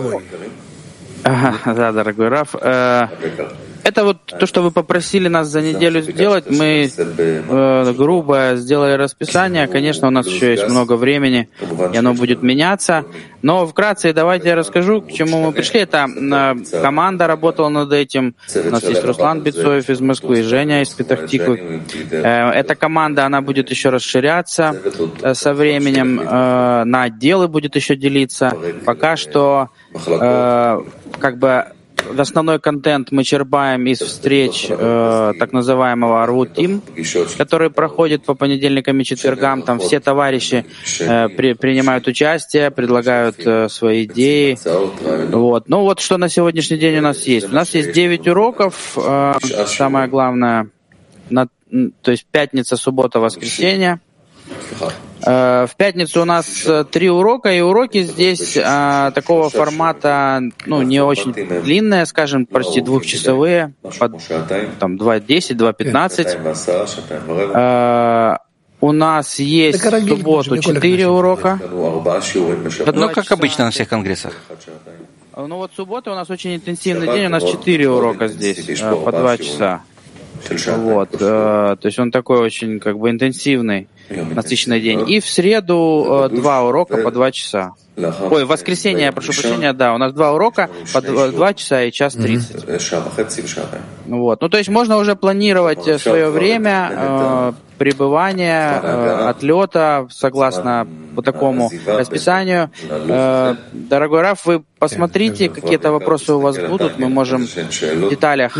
Да, дорогой Раф. Это вот то, что вы попросили нас за неделю сделать. Мы грубо сделали расписание. Конечно, у нас еще есть много времени, и оно будет меняться. Но вкратце давайте я расскажу, к чему мы пришли. Это команда работала над этим. У нас есть Руслан Бецоев из Москвы, Женя из Петахтиквы. Эта команда, она будет еще расширяться со временем, на отделы будет еще делиться. Пока что как бы основной контент мы черпаем из встреч так называемого Arvut Team, который проходит по понедельникам и четвергам. Там все товарищи принимают участие, предлагают свои идеи. Вот. Ну вот что на сегодняшний день у нас есть. У нас есть 9 уроков. Самое главное, то есть пятница, суббота, воскресенье. В пятницу у нас 3 урока, и уроки здесь такого формата, не очень длинные, скажем, почти двухчасовые, там 2:10, 2:15. У нас есть в субботу 4 урока. Как обычно на всех конгрессах. Ну вот суббота у нас очень интенсивный день, у нас 4 урока здесь по 2 часа. Вот, то есть он такой очень интенсивный, насыщенный день. И в среду 2 урока по 2 часа. Ой, в воскресенье, я прошу прощения, да, у нас 2 урока по 2 часа и 1:30. Вот, то есть можно уже планировать свое время пребывания, отлета, согласно вот такому расписанию. Дорогой Раф, вы посмотрите, какие-то вопросы у вас будут, мы можем в деталях...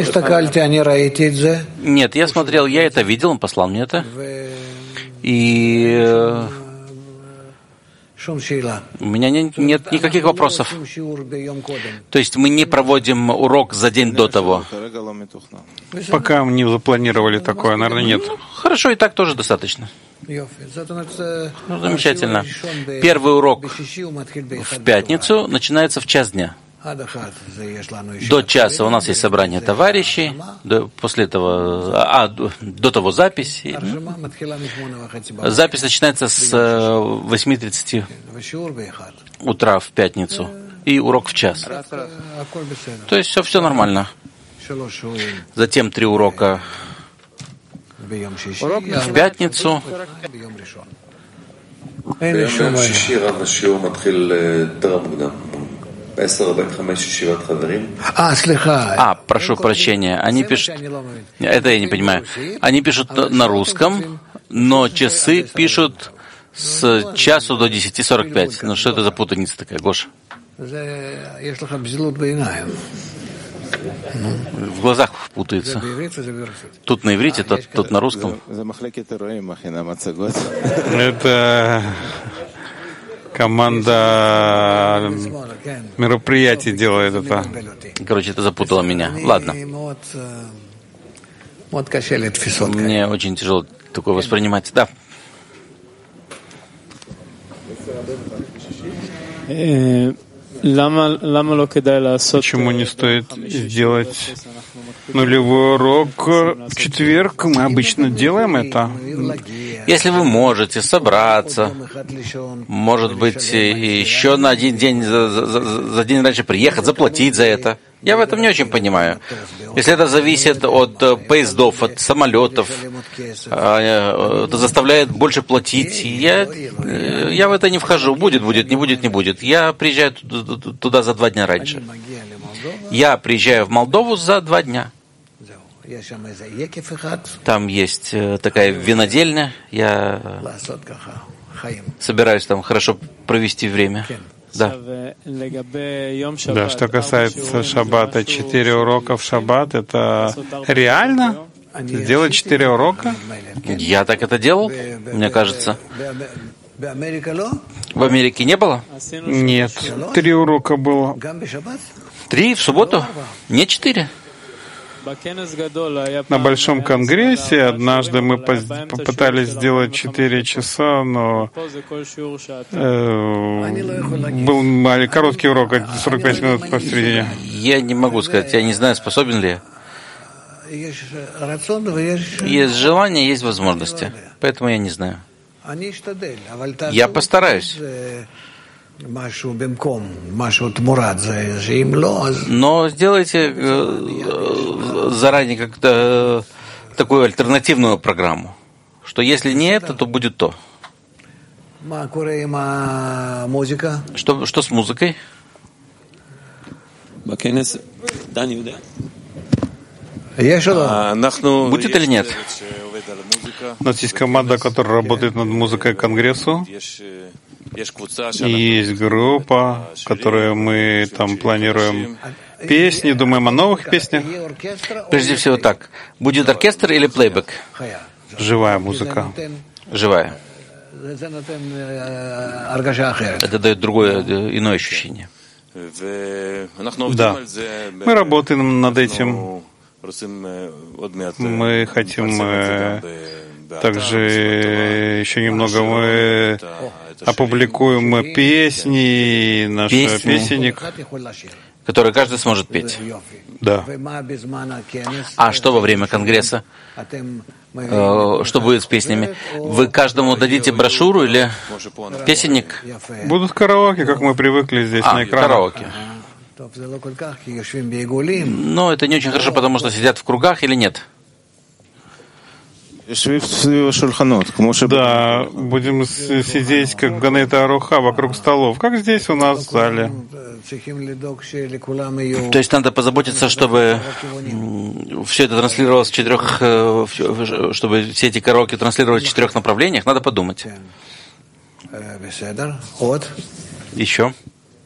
Нет, я смотрел, я это видел, он послал мне это. И у меня нет никаких вопросов. То есть мы не проводим урок за день до того. Пока не запланировали такое, наверное, нет. Хорошо, и так тоже достаточно. Замечательно. Первый урок в пятницу начинается в 1:00 дня. До 1:00 у нас есть собрание товарищей, после этого, до того запись. Запись начинается с 8:30 утра в пятницу, и урок в 1:00. То есть все нормально. Затем 3 урока в пятницу. Прошу прощения. Они пишут... Это я не понимаю. Они пишут на русском, но часы пишут с 1:00 до 10:45. Ну что это за путаница такая, Гоша? В глазах путается. Тут на иврите, тут на русском. Это команда мероприятий делает это. Короче, это запутало меня. Ладно. Мне очень тяжело такое воспринимать. Да. Почему не стоит сделать нулевой урок в четверг? Мы обычно делаем это. Если вы можете собраться, может быть, еще на один день, за день раньше приехать, заплатить за это. Я в этом не очень понимаю. Если это зависит от поездов, от самолетов, это заставляет больше платить. Я в это не вхожу. Будет, не будет. Я приезжаю туда за 2 дня раньше. Я приезжаю в Молдову за 2 дня. Там есть такая винодельня. Я собираюсь там хорошо провести время. Да. Да, что касается шаббата, 4 урока в шаббат, это реально? Сделать 4 урока? Я так это делал, мне кажется. В Америке не было? Нет, 3 урока было. 3 в субботу? Не 4. На большом конгрессе однажды мы попытались сделать 4 часа, но был короткий урок, 45 минут посередине. Я не могу сказать, я не знаю, способен ли я. Есть желание, есть возможности. Поэтому я не знаю. Я постараюсь. Но сделайте заранее как-то такую альтернативную программу, что если не это, то будет то. Что с музыкой? Будет или нет? У нас есть команда, которая работает над музыкой к Конгрессу. И есть группа, в которой мы там планируем песни, думаем о новых песнях. Прежде всего так. Будет оркестр или плейбэк? Живая музыка. Живая. Это дает другое, иное ощущение. Да. Мы работаем над этим. Мы хотим также еще немного мы опубликуем песни, наш песенник, который каждый сможет петь. Да. А что во время конгресса? Что будет с песнями? Вы каждому дадите брошюру или песенник? Будут караоке, как мы привыкли здесь на экранах. Караоке. Но это не очень хорошо, потому что сидят в кругах или нет? Да, будем сидеть как Ганейта Аруха вокруг столов, как здесь у нас в зале. То есть надо позаботиться, чтобы все это транслировалось в 4, чтобы все эти караоке транслировать в 4 направлениях, надо подумать. Еще?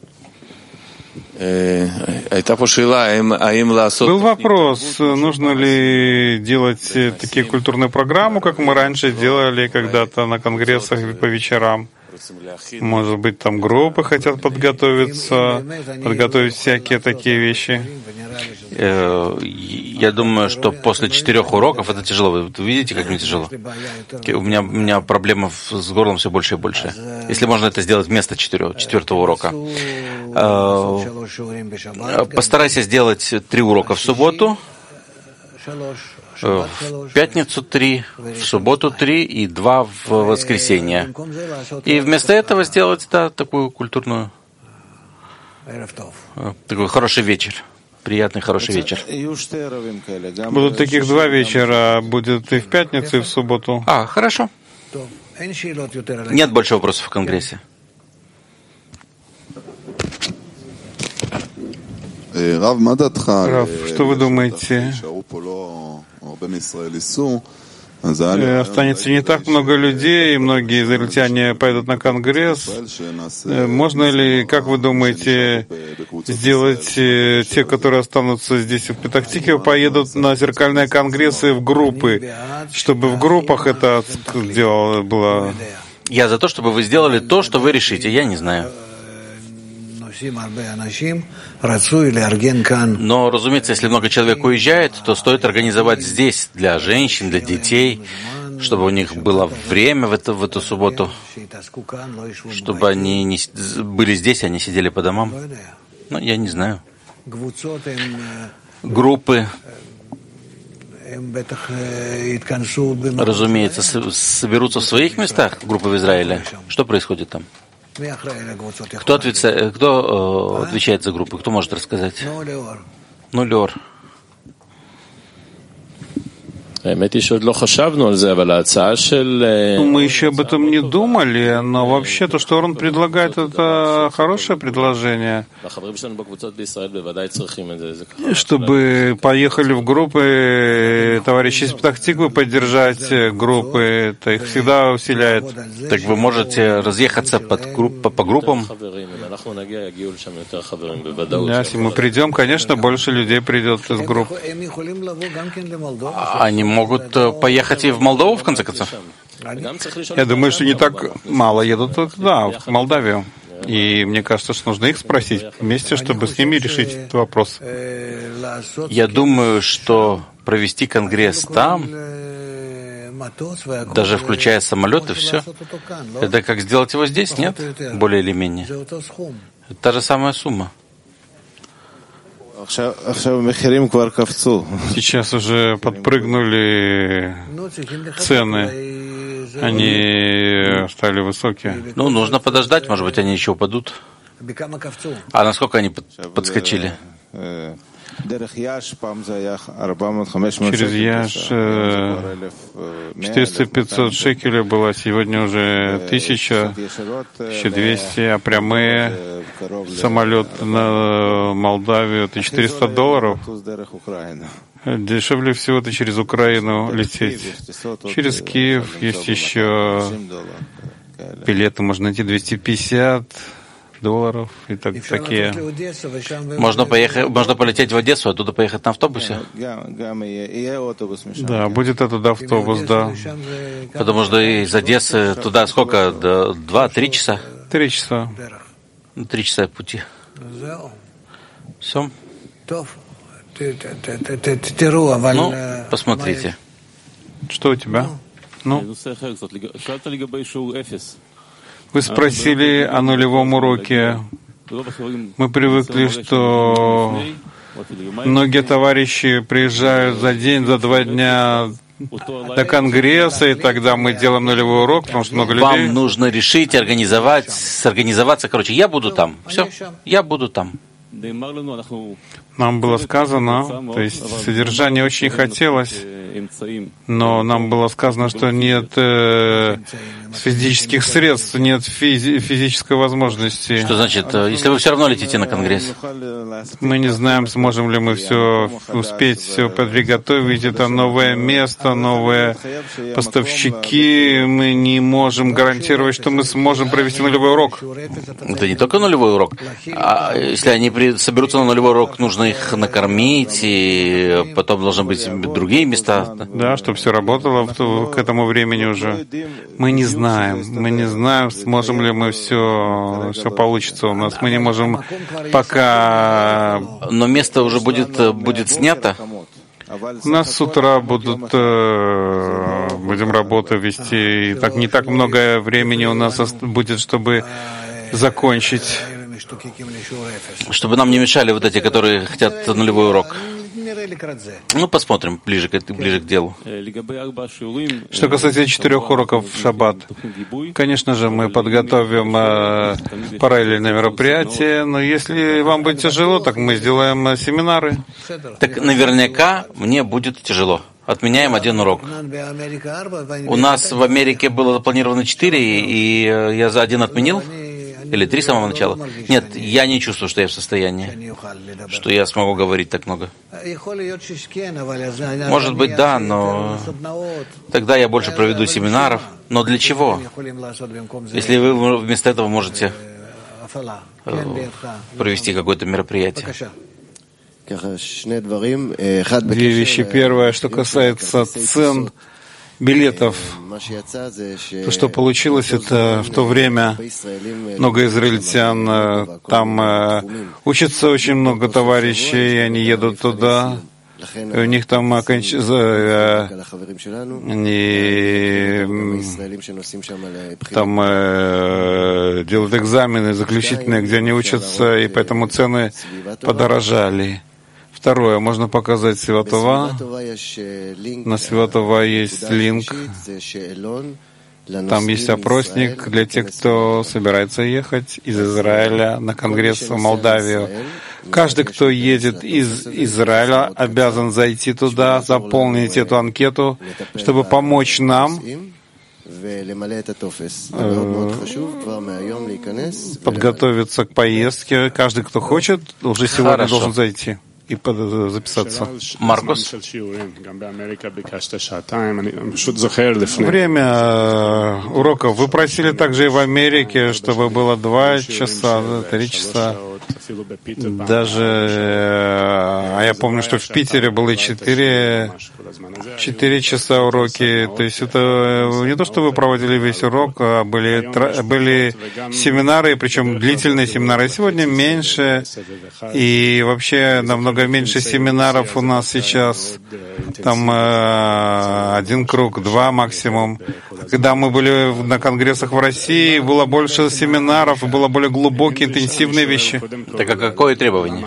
Был вопрос, нужно ли делать такие культурные программы, как мы раньше делали когда-то на конгрессах по вечерам. Может быть, там группы хотят подготовиться, подготовить всякие такие вещи. Я думаю, что после 4 уроков это тяжело. Вы видите, как мне тяжело? У меня проблема с горлом все больше и больше. Если можно это сделать вместо 4-го урока. Постарайся сделать 3 урока в субботу, в пятницу 3, в субботу 3 и 2 в воскресенье. И вместо этого сделать, да, такую культурную, такой хороший вечер. Приятный, хороший вечер. Будут таких 2 вечера, будет и в пятницу, и в субботу. Хорошо. Нет больше вопросов в Конгрессе. Рав, что вы думаете? Останется не так много людей, и многие израильтяне пойдут на Конгресс. Можно ли, как вы думаете, сделать те, которые останутся здесь в Петах-Тикве, поедут на зеркальные конгрессы в группы, чтобы в группах это было? Я за то, чтобы вы сделали то, что вы решите. Я не знаю. Но, разумеется, если много человек уезжает, то стоит организовать здесь для женщин, для детей, чтобы у них было время в эту субботу, чтобы они не были здесь, а не сидели по домам. Ну, я не знаю. Группы, разумеется, соберутся в своих местах, группы в Израиле. Что происходит там? Кто отвечает за группу? Кто может рассказать? Ну, Леор. Мы еще об этом не думали, но вообще то, что Орон предлагает, это хорошее предложение. Чтобы поехали в группы, товарищи из Петах-Тиквы поддержать группы, это их всегда усиляет. Так вы можете разъехаться по группам. Если мы придем, конечно, больше людей придет из групп. Они могут поехать и в Молдову, в конце концов? Я думаю, что не так мало едут туда, в Молдавию. И мне кажется, что нужно их спросить вместе, чтобы с ними решить этот вопрос. Я думаю, что провести конгресс там, даже включая самолеты, все, это как сделать его здесь, нет? Более или менее. Это та же самая сумма. Сейчас уже подпрыгнули цены. Они стали высокие. Ну, нужно подождать, может быть, они еще упадут. А насколько они подскочили? Через Яш 400-500 шекелей было, сегодня уже 1000, еще 200, а прямые самолет на Молдавию это $400. Дешевле всего это через Украину лететь. Через Киев есть еще билеты, можно найти $250 и такие. Можно полететь в Одессу, оттуда поехать на автобусе? Да, будет оттуда автобус, да. Потому что из Одессы туда сколько? 2-3 часа? 3 часа. 3 часа пути. Все. Ну, посмотрите. Что у тебя? Ну? Вы спросили о нулевом уроке. Мы привыкли, что многие товарищи приезжают за день, за 2 дня до Конгресса, и тогда мы делаем нулевой урок, потому что много людей. Вам нужно решить, сорганизоваться. Короче, я буду там. Все, я буду там. Нам было сказано, то есть содержание очень хотелось, но нам было сказано, что нет физических средств, нет физической возможности. Что значит, если вы все равно летите на Конгресс? Мы не знаем, сможем ли мы все успеть, все приготовить. Это новое место, новые поставщики. Мы не можем гарантировать, что мы сможем провести нулевой урок. Это не только нулевой урок. А если они соберутся на нулевой урок, нужно их накормить, и потом должны быть другие места. Да, чтобы все работало к этому времени уже. Мы не знаем, сможем ли мы все получится у нас. Мы не можем пока... Но место уже будет снято. У нас с утра будем работу вести, и не так много времени у нас будет, чтобы закончить. Чтобы нам не мешали вот эти, которые хотят нулевой урок. Ну, посмотрим ближе к делу. Что касается 4 уроков в шаббат, конечно же, мы подготовим параллельное мероприятие, но если вам будет тяжело, так мы сделаем семинары. Так наверняка мне будет тяжело. Отменяем 1 урок. У нас в Америке было запланировано 4, и я за 1 отменил. Или 3 с самого начала? Нет, я не чувствую, что я в состоянии, что я смогу говорить так много. Может быть, да, но тогда я больше проведу семинаров. Но для чего? Если вы вместо этого можете провести какое-то мероприятие. 2 вещи. Первое, что касается цен билетов. То, что получилось, это в то время много израильтян, там учатся очень много товарищей, они едут туда, и у них там они там делают экзамены заключительные, где они учатся, и поэтому цены подорожали. Второе, можно показать Святова. На Святова есть линк. Там есть опросник для тех, кто собирается ехать из Израиля на Конгресс в Молдавию. Каждый, кто едет из Израиля, обязан зайти туда, заполнить эту анкету, чтобы помочь нам подготовиться к поездке. Каждый, кто хочет, уже сегодня должен зайти и записаться. Маркус? Время уроков. Вы просили также и в Америке, чтобы было 2 часа, 3 часа. Даже, а я помню, что в Питере было 4 часа уроки. То есть это не то, что вы проводили весь урок, а были семинары, причем длительные семинары. Сегодня меньше, и вообще намного меньше семинаров у нас сейчас. Там 1 круг, 2 максимум. Когда мы были на конгрессах в России, было больше семинаров, было более глубокие, интенсивные вещи. Так а какое требование?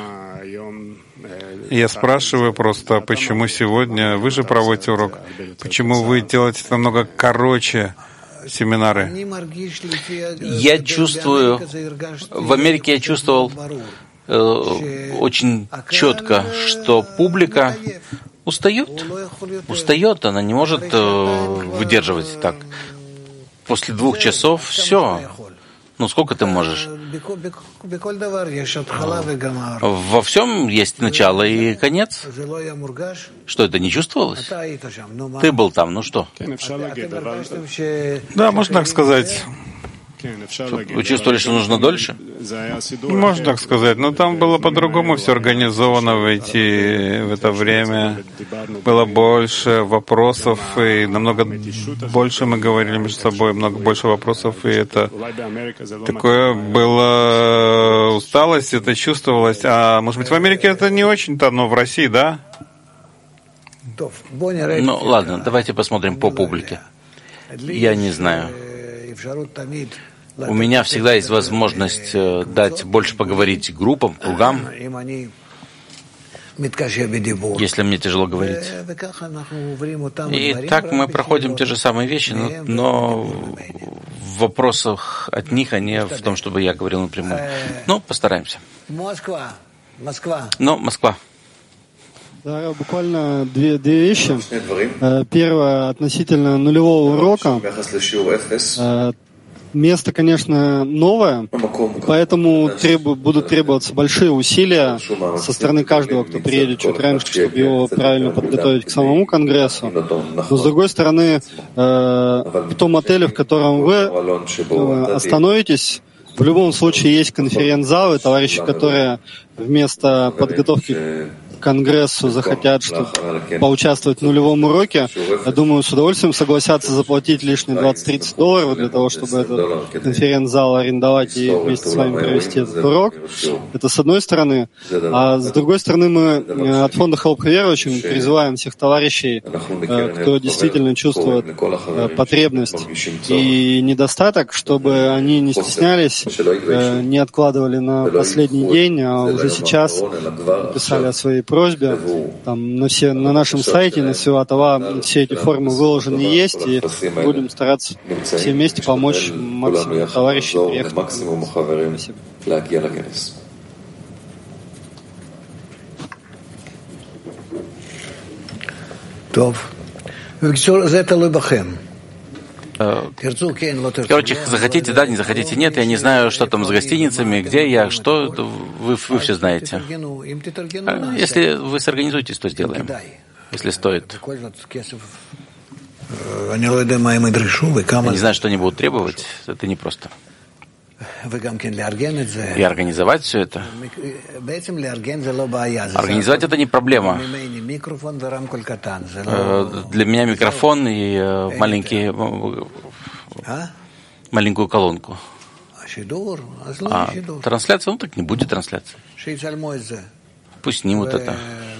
Я спрашиваю просто, почему сегодня вы же проводите урок, почему вы делаете намного короче семинары? Я чувствую, в Америке я чувствовал очень четко, что публика устает, она не может выдерживать так. После 2 часов все. Ну, сколько ты можешь? Во всем есть начало и конец. Что, это не чувствовалось? Ты был там, ну что? Да, можно так сказать. Вы чувствовали, что нужно дольше? Можно так сказать, но там было по-другому все организовано в это время. Было больше вопросов, и намного больше мы говорили между собой, много больше вопросов, и это такое было усталость, это чувствовалось. А может быть, в Америке это не очень-то, но в России, да? Ну, ладно, давайте посмотрим по публике. Я не знаю. У меня всегда есть возможность дать больше поговорить группам, кругам, если мне тяжело говорить. И так мы проходим те же самые вещи, но в вопросах от них, а не в том, чтобы я говорил напрямую. Ну, постараемся. Но Москва. Да, буквально две вещи. Первое, относительно нулевого урока. Место, конечно, новое, поэтому будут требоваться большие усилия со стороны каждого, кто приедет чуть раньше, чтобы его правильно подготовить к самому конгрессу. Но, с другой стороны, в том отеле, в котором вы остановитесь, в любом случае есть конференц-залы, товарищи, которые вместо подготовки к конгрессу захотят поучаствовать в нулевом уроке, я думаю, с удовольствием согласятся заплатить лишние $20-30 для того, чтобы этот конференц-зал арендовать и вместе с вами провести этот урок. Это с одной стороны. А с другой стороны, мы от фонда Help Haver очень призываем всех товарищей, кто действительно чувствует потребность и недостаток, чтобы они не стеснялись, не откладывали на последний день, а уже сейчас писали о своей просьбе. Там на нашем сайте, на Сиватова, все эти формы выложены есть, и будем стараться все вместе помочь максимуму товарищей приехать. Спасибо. Короче, захотите, да, не захотите, нет. Я не знаю, что там с гостиницами, где я, что, вы все знаете. Если вы сорганизуетесь, то сделаем. Если стоит. Я не знаю, что они будут требовать, это непросто. И организовать все это. Организовать это не проблема. Для меня микрофон и маленькую колонку. А трансляция, ну так не будет трансляции. Пусть снимут это.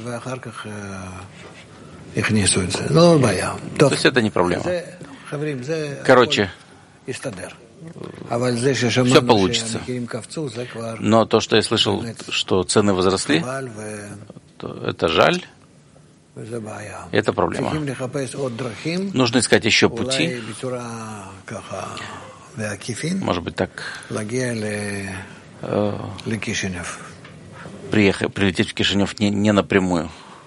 То есть это не проблема. Короче, все получится. Но то, что я слышал, что цены возросли, то это жаль. Это проблема. Нужно искать еще пути, может быть, так, прилететь в Кишинев не напрямую,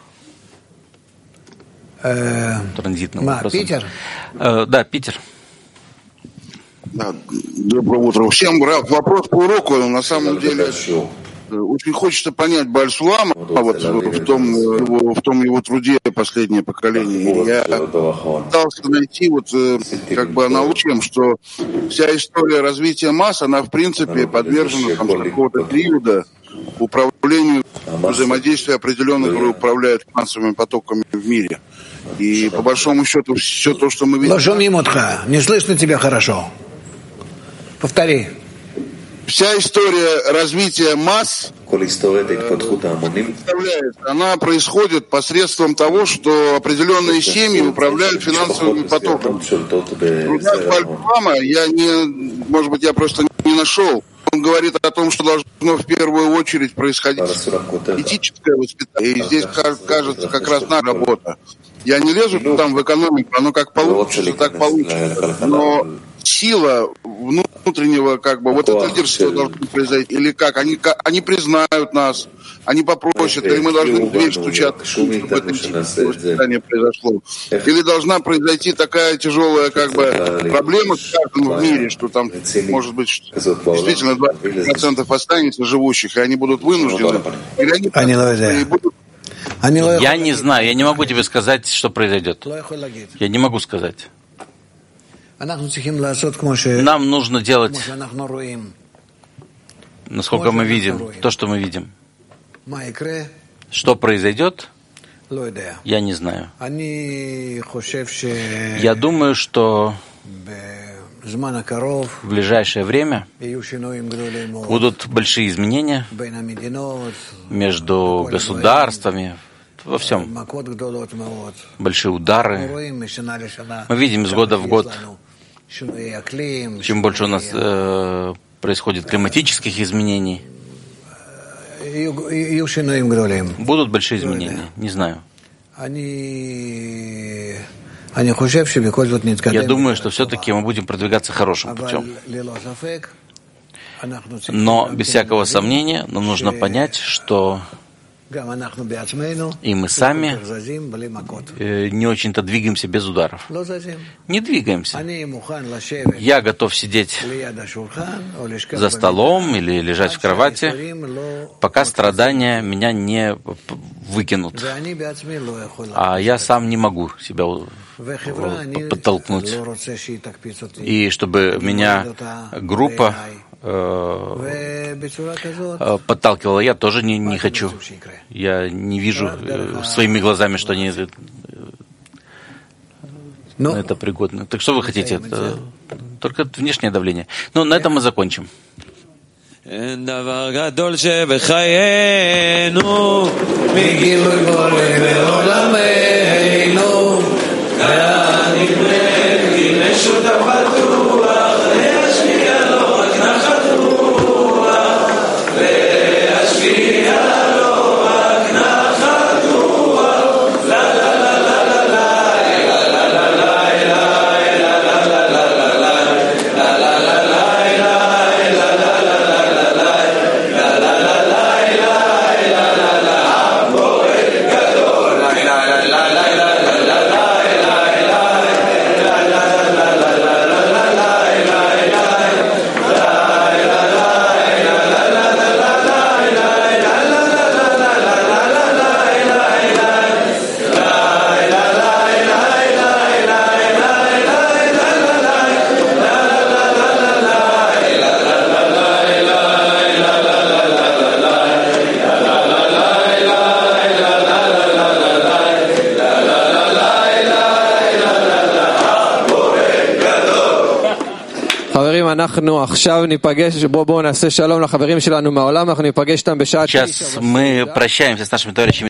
транзитным образом. Да, Питер. Да, доброе утро всем. Вопрос по уроку. На самом деле очень хочется понять Бааль-Сулама в том его труде «Последнее поколение». Я пытался найти аналогию, что вся история развития масс, она в принципе подвержена с какого-то периода управлению, взаимодействия определенных, которые управляют финансовыми потоками в мире. И по большому счету все то, что мы видим... Не слышно тебя хорошо. Повтори. Вся история развития масс, она происходит посредством того, что определенные семьи управляют финансовыми потоками. Может быть, я просто не нашел. Он говорит о том, что должно в первую очередь происходить этическое воспитание. И здесь, кажется, как раз наша работа. Я не лезу там в экономику, оно как получится, так получится. Но сила внутреннего, это лидерство должно произойти. Или как? Они признают нас, они попросят, или мы должны в дверь стучать, чтобы это воспитание произошло. Или должна произойти такая тяжелая, проблема с каждым в мире, что там, может быть, действительно 20% останется живущих, и они будут вынуждены. Или они будут... Я не знаю, я не могу тебе сказать, что произойдет. Я не могу сказать. Нам нужно делать, насколько мы видим, то, что мы видим. Что произойдет, я не знаю. Я думаю, что в ближайшее время будут большие изменения между государствами, во всем. Большие удары. Мы видим из года в год, чем больше у нас происходит климатических изменений, будут большие изменения. Не знаю. Я думаю, что все-таки мы будем продвигаться хорошим путем. Но, без всякого сомнения, нам нужно понять, что и мы сами не очень-то двигаемся без ударов. Не двигаемся. Я готов сидеть за столом или лежать в кровати, пока страдания меня не выкинут. А я сам не могу себя подтолкнуть. И чтобы меня группа подталкивала, я тоже не хочу. Я не вижу своими глазами, что они на это пригодны. Так что вы хотите? Это только внешнее давление. Но на этом мы закончим. Сейчас мы прощаемся с нашими товарищами